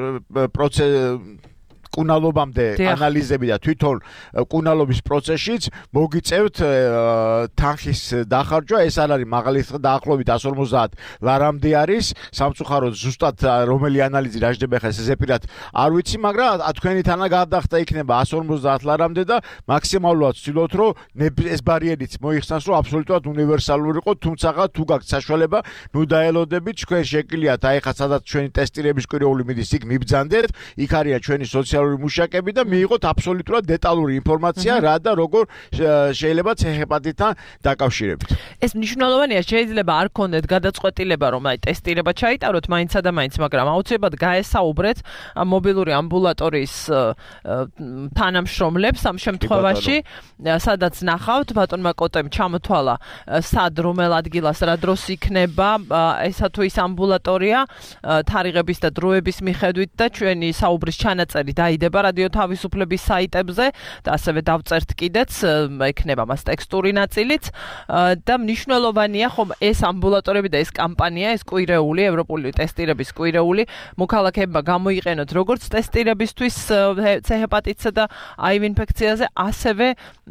კუნალობამდე ანალიზები და თვითონ კუნალობის პროცესშიც მოგიწევთ თანხის დახარჯვა. ეს არ არის მაგალითად დაახლოებით 150 ლარამდე არის სამწუხაროდ ზუსტად რომელი ანალიზი რაჟდება ხა ზეპირად არ ვიცი, მაგრამ თქვენი თანა გადახდა იქნება 150 ლარამდე და მაქსიმალურად ვცდილობთ რომ ეს ბარიერიც მოიხსნას რომ აბსოლუტურად უნივერსალური იყო, თუმცა თუ გაქვთ საშუალება ნუ დაელოდებით, თქვენ შეგიძლიათ აი ხა სადაც ჩვენი ტესტირების კვირეული მიდის იქ მიბრძანდეთ, იქ არის ჩვენი სოციალური მუშაკები და მიიღოთ აბსოლუტურად დეტალური ინფორმაცია რა და როგორ შეიძლება C ჰეპატიტთან დაკავშირებით. ეს მნიშვნელოვანია, შეიძლება არ ქონდეთ გადაწყვეტილება რომ აი ტესტირება ჩაიტაროთ მაინცსა და მაინც, მაგრამ აუცილებლად გაესაუბრეთ მობილური ამბულატორიის თანამშრომლებს ამ შემთხვევაში, სადაც ნახავთ ბატონმა კოტემ ჩამოთვალა სად რომელ ადგილას რა დროს იქნება ესა თუ ის ამბულატორია თარიღების და დროების მიხედვით და ჩვენი საუბრის ჩანაწერი დაიდება რადიო თავისუფლების საიტებზე და ასევე დავწერთ კიდეც, ექნება მას ტექსტური ნაწილიც და მნიშვნელოვანია ხომ ეს ამბულატორები და ეს კამპანია, ეს კვირეული, ევროპული ტესტირების კვირეული მოქალაქეებმა გამოიყენოთ როგორც ტესტირებისთვის C ჰეპატიტსა და HIV ინფექციაზე, ასევე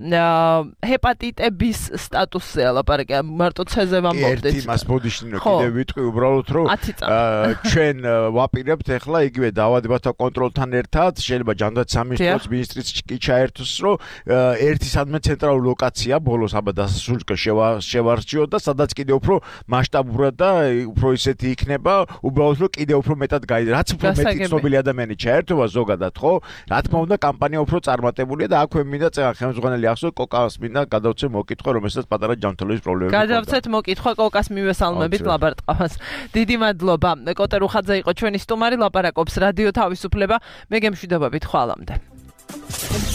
ჰეპატიტების სტატუსზე ლაპარაკი, მარტო C-ზე ვამბობდით. ერთი მას მოდიშნინო კიდევ ვიტყვი უბრალოდ რომ ჩვენ ვაპირებთ ახლა იგივე დაავადებათა კონტროლთან ერთად შეიძლება ჯანდაცვის სამინისტროს მინისტრიც კი ჩაერთოს რომ ერთი სადმე ცენტრალური ლოკაცია ბოლოს აბა დასასრულს შევარჩიოთ და სადაც კიდევ უფრო მასშტაბურად და უფრო ისეთი იქნება უბრალოდ რომ კიდევ უფრო მეტად რაც უფრო მეტი ცნობილი ადამიანი ჩაერთვება ზოგადად ხო, რა თქმა უნდა კამპანია უფრო წარმატებულია და აქვე მინდა წერა ხელმძღვანელი ახსოვს კოკას მინდა გადავცე მოკითხვა რომელსაც პატარა ჯანმრთელობის პრობლემები ჰქონდა. გადავცეთ მოკითხვა კოკას მივესალმებით ლაბარტყავს. დიდი მადლობა. კოტე რუხაძე იყო ჩვენი სტუმარი, ლაპარაკობს რადიო თავისუფლება. მე გემშვიდობებით ხვალამდე.